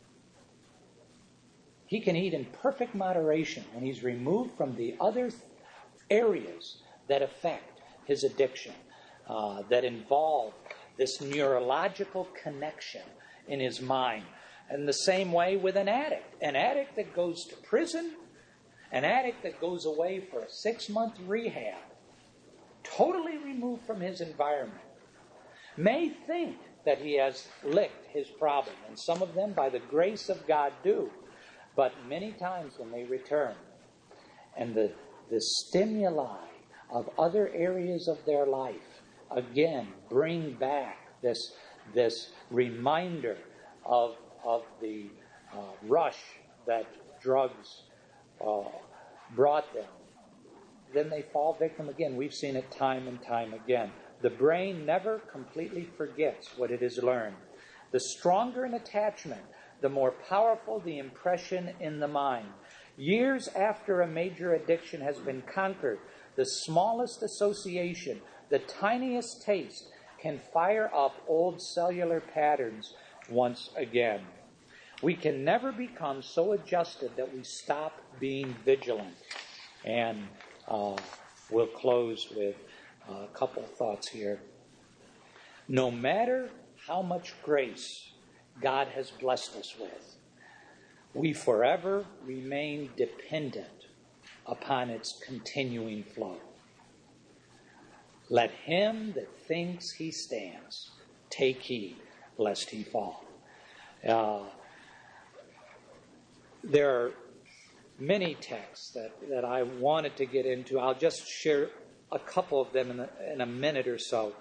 He can eat in perfect moderation when he's removed from the other areas that affect his addiction, that involve this neurological connection in his mind. And the same way with an addict that goes to prison, an addict that goes away for a 6-month rehab, totally removed from his environment, may think that he has licked his problem. And some of them, by the grace of God, do. But many times when they return, and the stimuli of other areas of their life, again, bring back this reminder of the rush that drugs brought them, then they fall victim again. We've seen it time and time again. The brain never completely forgets what it has learned. The stronger an attachment, the more powerful the impression in the mind. Years after a major addiction has been conquered, the smallest association, the tiniest taste, can fire up old cellular patterns once again. We can never become so adjusted that we stop being vigilant. And we'll close with a couple thoughts here. No matter how much grace God has blessed us with, we forever remain dependent upon its continuing flow. Let him that thinks he stands take heed lest he fall. There are many texts that I wanted to get into. I'll just share a couple of them in a minute or so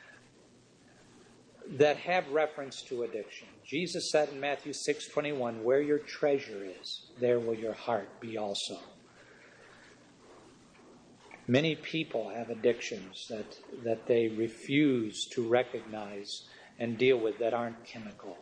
that have reference to addiction. Jesus said in Matthew 6:21, "Where your treasure is, there will your heart be also." Many people have addictions that they refuse to recognize and deal with that aren't chemical.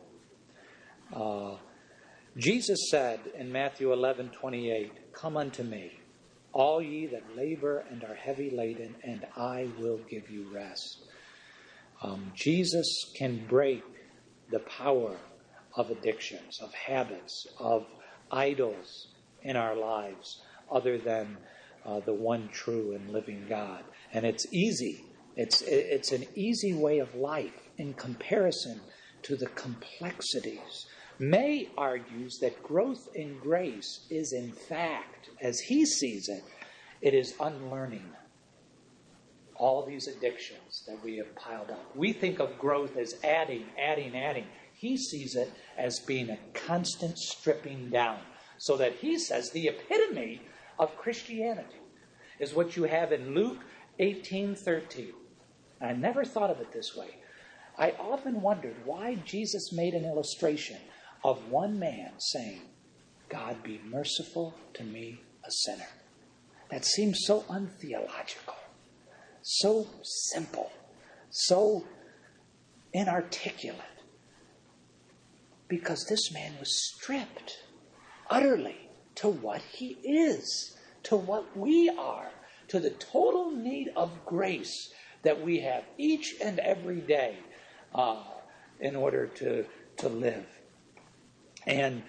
Jesus said in Matthew 11:28, "Come unto me, all ye that labor and are heavy laden, and I will give you rest." Jesus can break the power of addictions, of habits, of idols in our lives, other than the one true and living God. And it's easy. It's an easy way of life in comparison to the complexities. May argues that growth in grace is, in fact, as he sees it, it is unlearning all these addictions that we have piled up. We think of growth as adding. He sees it as being a constant stripping down. So that he says the epitome of Christianity is what you have in Luke 18:13. I never thought of it this way. I often wondered why Jesus made an illustration of one man saying, "God be merciful to me, a sinner." That seems so untheological, so simple, so inarticulate. Because this man was stripped utterly to what he is, to what we are, to the total need of grace that we have each and every day in order to live. And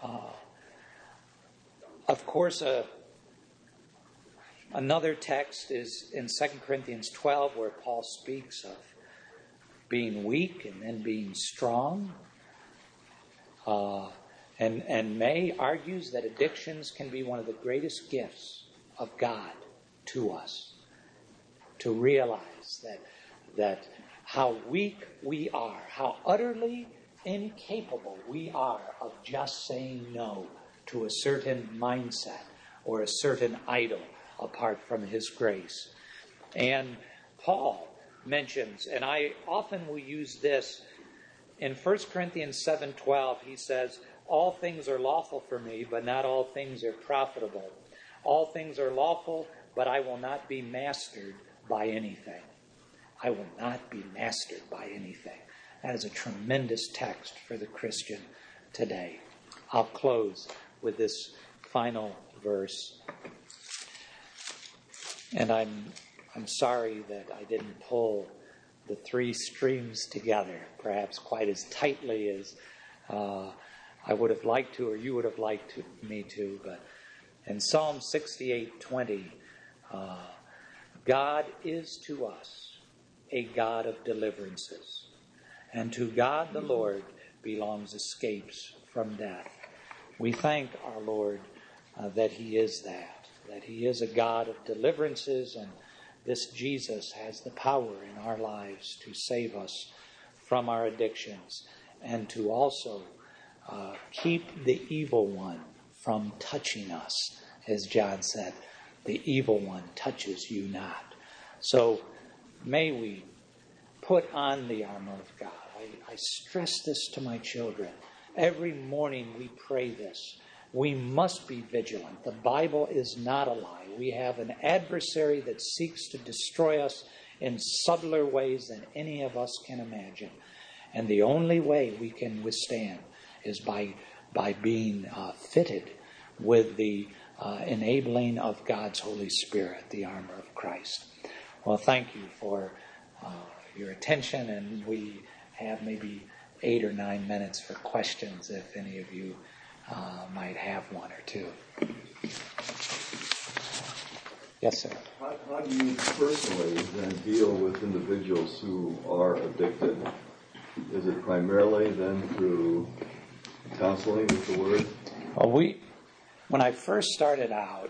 of course, another text is in 2 Corinthians 12, where Paul speaks of being weak and then being strong. And May argues that addictions can be one of the greatest gifts of God to us, to realize that how weak we are, how utterly incapable we are of just saying no to a certain mindset or a certain idol apart from His grace. And Paul mentions, and I often will use this, in 1 Corinthians 7:12, he says, all things are lawful for me, but not all things are profitable. All things are lawful, but I will not be mastered by anything. I will not be mastered by anything. That is a tremendous text for the Christian today. I'll close with this final verse. And I'm sorry that I didn't pull the three streams together, perhaps quite as tightly as I would have liked to, or you would have liked me to. But in Psalm 68:20, God is to us a God of deliverances, and to God the Lord belongs escapes from death. We thank our Lord that He is that He is a God of deliverances, and this Jesus has the power in our lives to save us from our addictions and to also keep the evil one from touching us. As John said, the evil one touches you not. So may we put on the armor of God. I stress this to my children. Every morning we pray this. We must be vigilant. The Bible is not a lie. We have an adversary that seeks to destroy us in subtler ways than any of us can imagine. And the only way we can withstand is by being fitted with the enabling of God's Holy Spirit, the armor of Christ. Well, thank you for your attention, and we have maybe 8 or 9 minutes for questions if any of you might have one or two. Yes, sir. How do you personally then deal with individuals who are addicted? Is it primarily then through counseling with the Word? Well, when I first started out,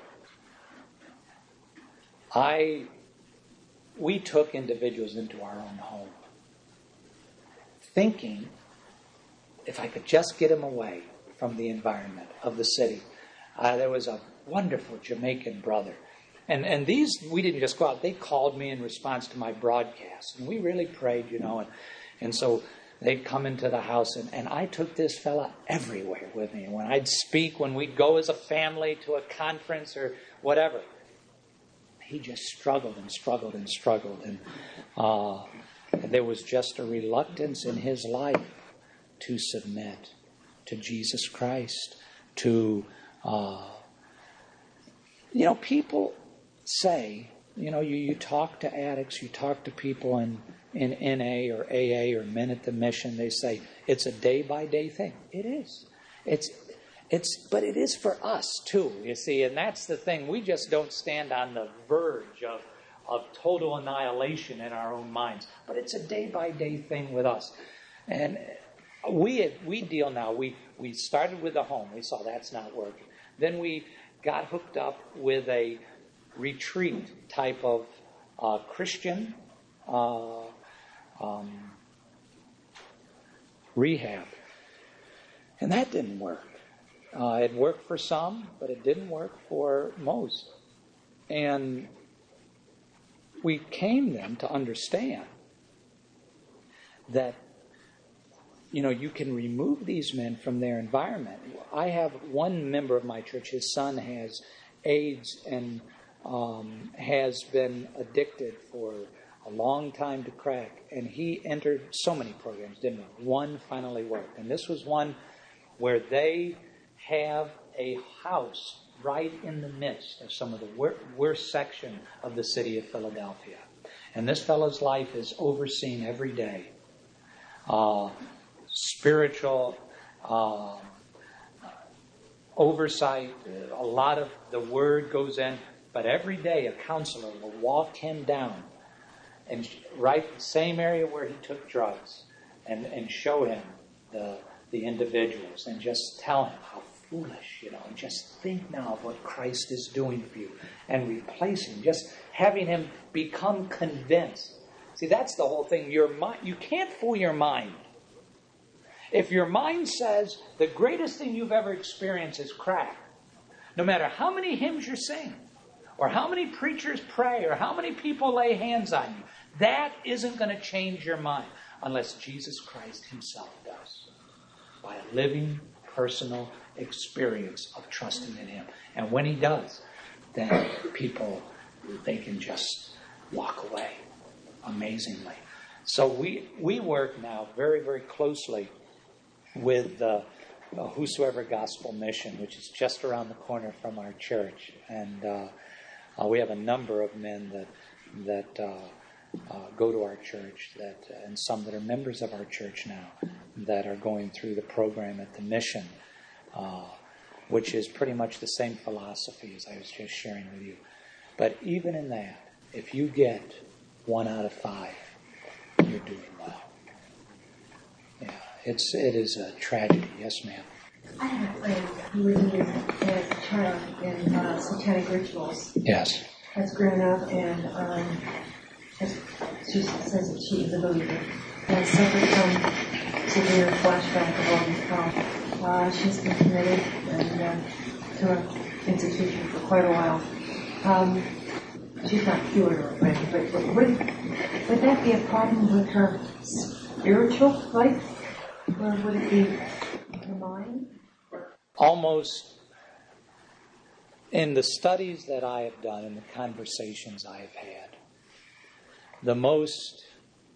we took individuals into our own home, thinking if I could just get them away from the environment of the city. There was a wonderful Jamaican brother. And these, we didn't just go out. They called me in response to my broadcast. And we really prayed, And so they'd come into the house. And I took this fella everywhere with me. And when I'd speak, when we'd go as a family to a conference or whatever, he just struggled and struggled and struggled. And there was just a reluctance in his life to submit to Jesus Christ, to, people say, you talk to addicts, you talk to people in NA or AA or Men at the Mission, they say, it's a day-by-day thing. It is. But it is for us, too, you see, and that's the thing. We just don't stand on the verge of total annihilation in our own minds, but it's a day-by-day thing with us. And we deal now. We started with the home. We saw that's not working. Then we got hooked up with a retreat type of Christian rehab, and that didn't work. It worked for some, but it didn't work for most. And we came then to understand that you can remove these men from their environment. I have one member of my church, his son has AIDS and has been addicted for a long time to crack. And he entered so many programs, didn't he? One finally worked. And this was one where they have a house right in the midst of some of the worst section of the city of Philadelphia. And this fellow's life is overseen every day. Spiritual oversight, a lot of the word goes in, but every day a counselor will walk him down and right the same area where he took drugs and show him the individuals and just tell him how foolish, and just think now of what Christ is doing for you and replace him, just having him become convinced. See, that's the whole thing. Your mind, you can't fool your mind. If your mind says the greatest thing you've ever experienced is crack, no matter how many hymns you sing, or how many preachers pray, or how many people lay hands on you, that isn't going to change your mind unless Jesus Christ himself does. By a living, personal experience of trusting in him. And when he does, then people, they can just walk away amazingly. So we work now very, very closely with Whosoever Gospel Mission, which is just around the corner from our church. And we have a number of men that go to our church, and some that are members of our church now, that are going through the program at the mission, which is pretty much the same philosophy as I was just sharing with you. But even in that, if you get 1 out of 5, you're doing well. Yeah, it is a tragedy. Yes, ma'am. I had a friend who was used as a child in satanic rituals. Yes. Has grown up and she says that she is a believer and suffered from severe flashback of all this. She's been committed and to an institution for quite a while. She's not cured or anything, but would that be a problem with her spiritual life, or would it be her mind? Almost, in the studies that I have done, in the conversations I have had, the most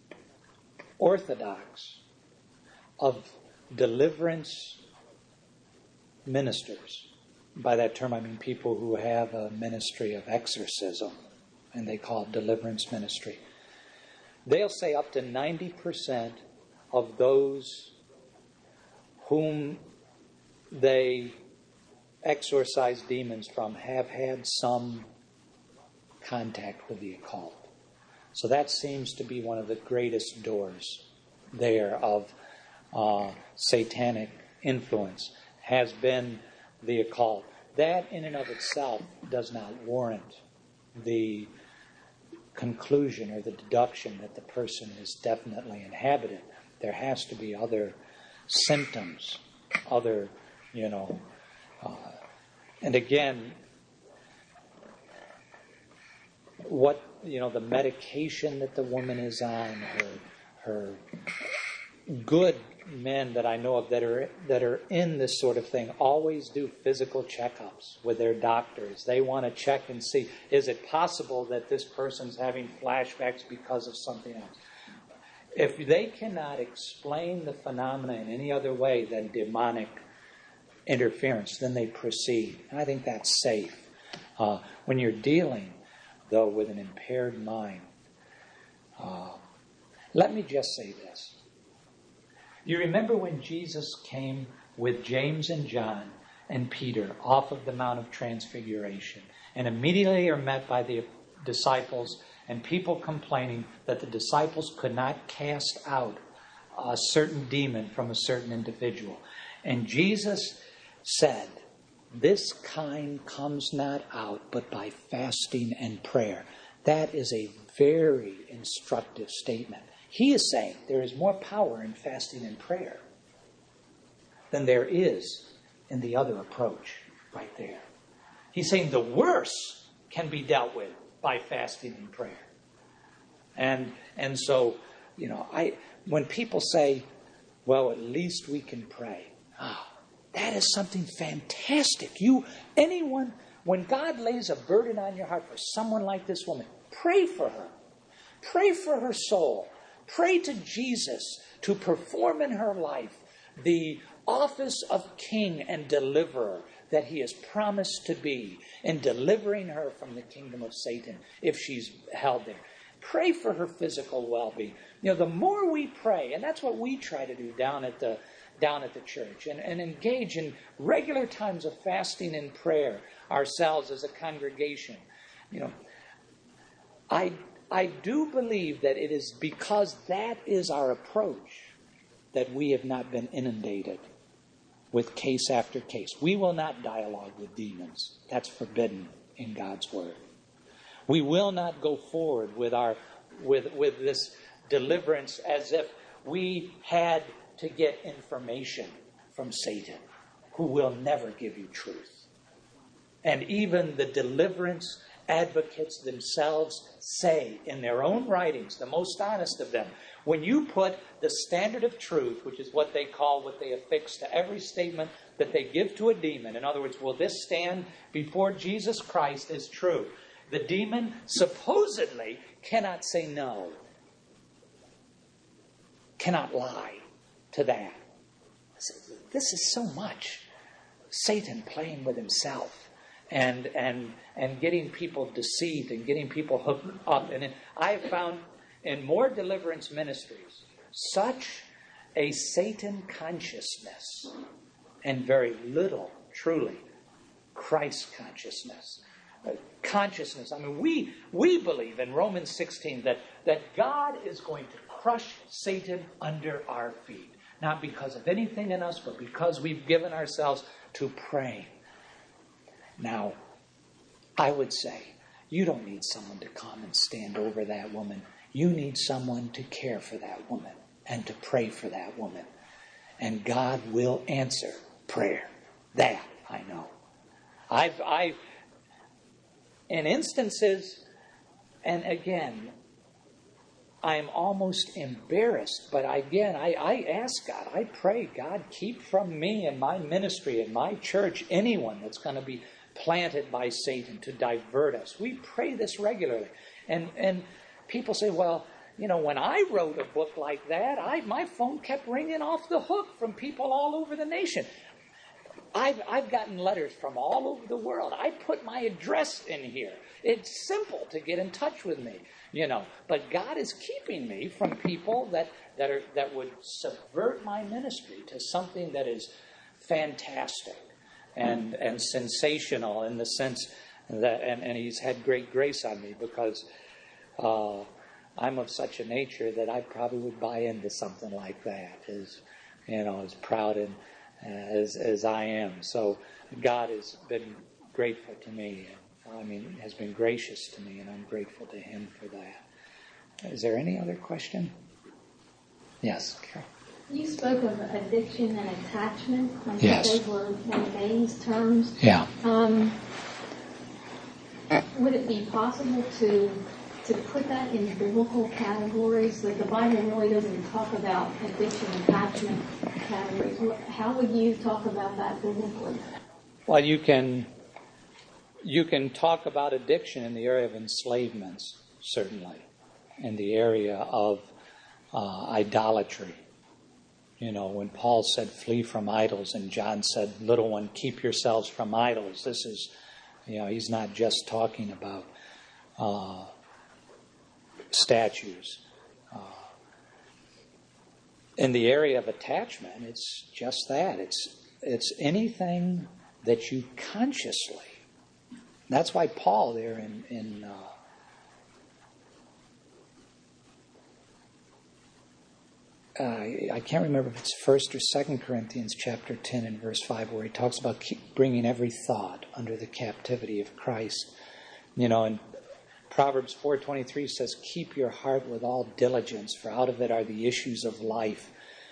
orthodox of deliverance ministers, by that term I mean people who have a ministry of exorcism, and they call it deliverance ministry, they'll say up to 90% of those whom they exorcise demons from have had some contact with the occult. So that seems to be one of the greatest doors there of satanic influence, has been the occult. That in and of itself does not warrant the conclusion or the deduction that the person is definitely inhabited. There has to be other symptoms, other, and again, what, the medication that the woman is on, her good men that I know of that are in this sort of thing always do physical checkups with their doctors. They want to check and see, is it possible that this person's having flashbacks because of something else? If they cannot explain the phenomena in any other way than demonic interference, then they proceed. And I think that's safe. When you're dealing, though, with an impaired mind, let me just say this. You remember when Jesus came with James and John and Peter off of the Mount of Transfiguration, and immediately are met by the disciples and people complaining that the disciples could not cast out a certain demon from a certain individual. And Jesus said, "This kind comes not out but by fasting and prayer." That is a very instructive statement. He is saying there is more power in fasting and prayer than there is in the other approach right there. He's saying the worst can be dealt with by fasting and prayer. And so, when people say, well, at least we can pray. That is something fantastic. When God lays a burden on your heart for someone like this woman, pray for her. Pray for her soul. Pray to Jesus to perform in her life the office of king and deliverer that he has promised to be in delivering her from the kingdom of Satan if she's held there. Pray for her physical well-being. The more we pray, and that's what we try to do down at the church, and engage in regular times of fasting and prayer ourselves as a congregation. I do believe that it is because that is our approach that we have not been inundated with case after case. We will not dialogue with demons. That's forbidden in God's Word. We will not go forward with this deliverance as if we had to get information from Satan, who will never give you truth. And even the deliverance advocates themselves say in their own writings, the most honest of them, when you put the standard of truth, which is what they affix to every statement that they give to a demon, in other words, will this stand before Jesus Christ as true? The demon supposedly cannot say no, cannot lie to that. This is so much Satan playing with himself and getting people deceived and getting people hooked up. And I have found in more deliverance ministries such a Satan consciousness and very little, truly, Christ consciousness. Consciousness. I mean, we believe in Romans 16 that God is going to crush Satan under our feet. Not because of anything in us, but because we've given ourselves to praying. Now, I would say, you don't need someone to come and stand over that woman. You need someone to care for that woman and to pray for that woman. And God will answer prayer. That I know. I've in instances, and again, I'm almost embarrassed, but again, I ask God, I pray, God, keep from me and my ministry and my church anyone that's going to be planted by Satan to divert us. We pray this regularly. And people say, well, when I wrote a book like that, my phone kept ringing off the hook from people all over the nation. I've gotten letters from all over the world. I put my address in here. It's simple to get in touch with me, But God is keeping me from people that would subvert my ministry to something that is fantastic and sensational in the sense that, and He's had great grace on me because I'm of such a nature that I probably would buy into something like that, as proud and as I am. So God has been grateful to me. Has been gracious to me, and I'm grateful to Him for that. Is there any other question? Yes, Carol. You spoke of addiction and attachment. Yes. Those were Baines terms. Yeah. Would it be possible to put that in biblical categories? Like the Bible really doesn't talk about addiction and attachment categories. How would you talk about that biblically? Well, you can talk about addiction in the area of enslavements, certainly, in the area of idolatry. When Paul said, flee from idols, and John said, little one, keep yourselves from idols. This is, he's not just talking about statues. In the area of attachment, it's just that. It's anything that you consciously. That's why Paul there in I can't remember if it's 1st or 2nd Corinthians chapter 10 and verse 5, where he talks about bringing every thought under the captivity of Christ. And Proverbs 4:23 says, keep your heart with all diligence, for out of it are the issues of life.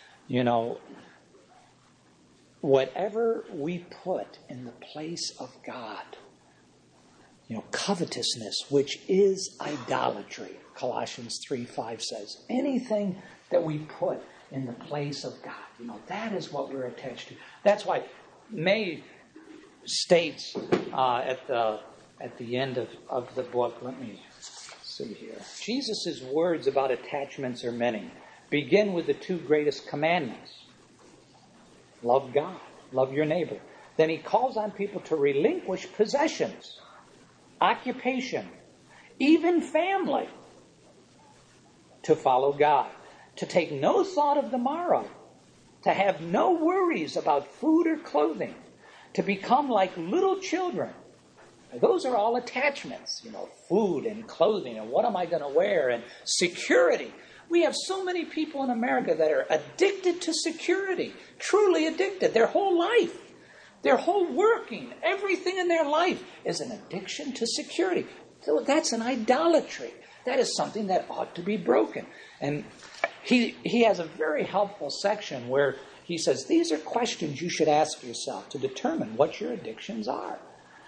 Whatever we put in the place of God, covetousness, which is idolatry, Colossians 3:5 says, anything that we put in the place of God, that is what we're attached to. That's why May states at the end of the book, let me see here, Jesus' words about attachments are many. Begin with the two greatest commandments. Love God, love your neighbor. Then he calls on people to relinquish possessions, occupation, even family, to follow God, to take no thought of the morrow, to have no worries about food or clothing, to become like little children. Those are all attachments, food and clothing, and what am I going to wear, and security. We have so many people in America that are addicted to security, truly addicted, their whole life. Their whole working, everything in their life is an addiction to security. So that's an idolatry. That is something that ought to be broken. And he has a very helpful section where he says, these are questions you should ask yourself to determine what your addictions are.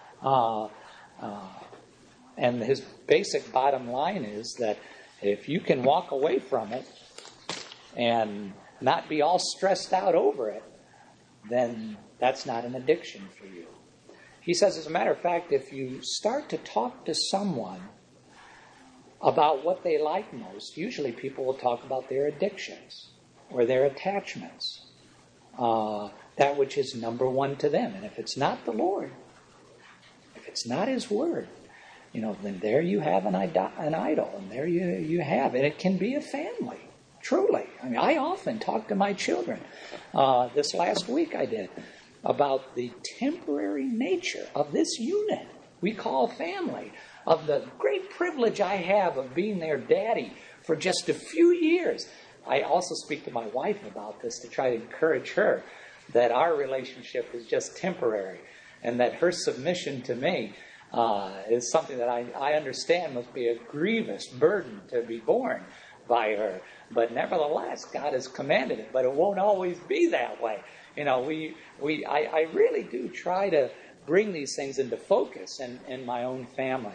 And his basic bottom line is that if you can walk away from it and not be all stressed out over it, then that's not an addiction for you. He says, as a matter of fact, if you start to talk to someone about what they like most, usually people will talk about their addictions or their attachments, that which is number one to them. And if it's not the Lord, if it's not His Word, then there you have an idol, and there you have, and it can be a family, truly. I mean, I often talk to my children. This last week I did about the temporary nature of this unit we call family, of the great privilege I have of being their daddy for just a few years. I also speak to my wife about this to try to encourage her that our relationship is just temporary and that her submission to me is something that I understand must be a grievous burden to be borne by her. But nevertheless, God has commanded it, but it won't always be that way. I really do try to bring these things into focus in my own family.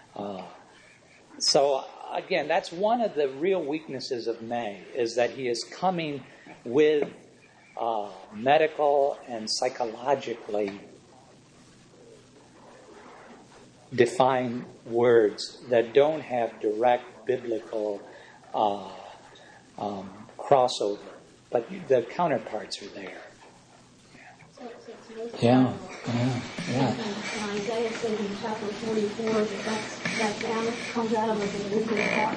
So again, that's one of the real weaknesses of May, is that he is coming with medical and psychologically defined words that don't have direct biblical crossover, but the counterparts are there. Yeah. Isaiah says in chapter 44 that comes out of the nuclear heart.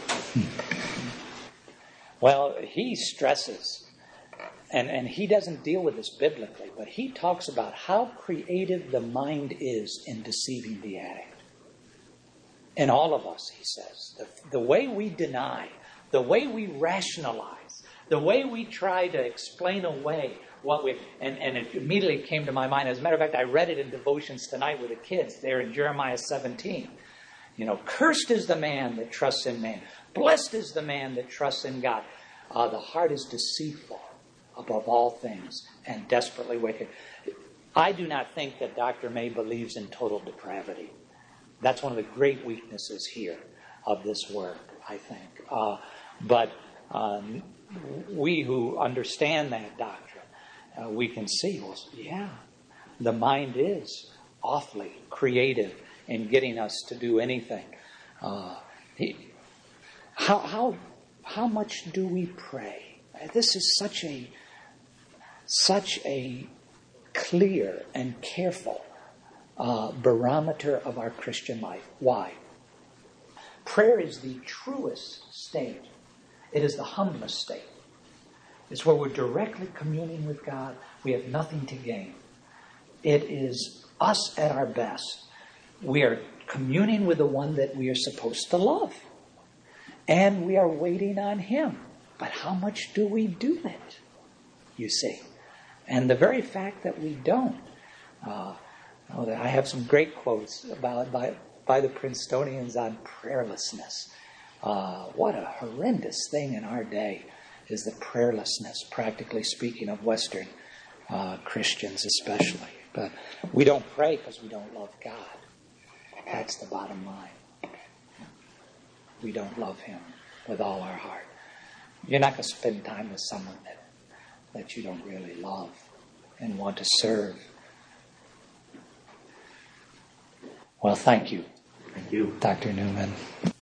Well, he stresses, and he doesn't deal with this biblically, but he talks about how creative the mind is in deceiving the addict. In all of us, he says. The way we deny, the way we rationalize, the way we try to explain away what we... And it immediately came to my mind. As a matter of fact, I read it in devotions tonight with the kids. There in Jeremiah 17. Cursed is the man that trusts in man. Blessed is the man that trusts in God. The heart is deceitful above all things and desperately wicked. I do not think that Dr. May believes in total depravity. That's one of the great weaknesses here of this work, I think. But we who understand that doctrine, we can see, well, yeah, the mind is awfully creative in getting us to do anything. How much do we pray? This is such a clear and careful barometer of our Christian life. Why? Prayer is the truest state. It is the humblest state. It's where we're directly communing with God. We have nothing to gain. It is us at our best. We are communing with the one that we are supposed to love. And we are waiting on Him. But how much do we do it? You see. And the very fact that we don't. I have some great quotes by the Princetonians on prayerlessness. What a horrendous thing in our day is the prayerlessness, practically speaking, of Western Christians especially. But we don't pray because we don't love God. That's the bottom line. We don't love Him with all our heart. You're not going to spend time with someone that you don't really love and want to serve. Well, thank you. Thank you. Dr. Newman.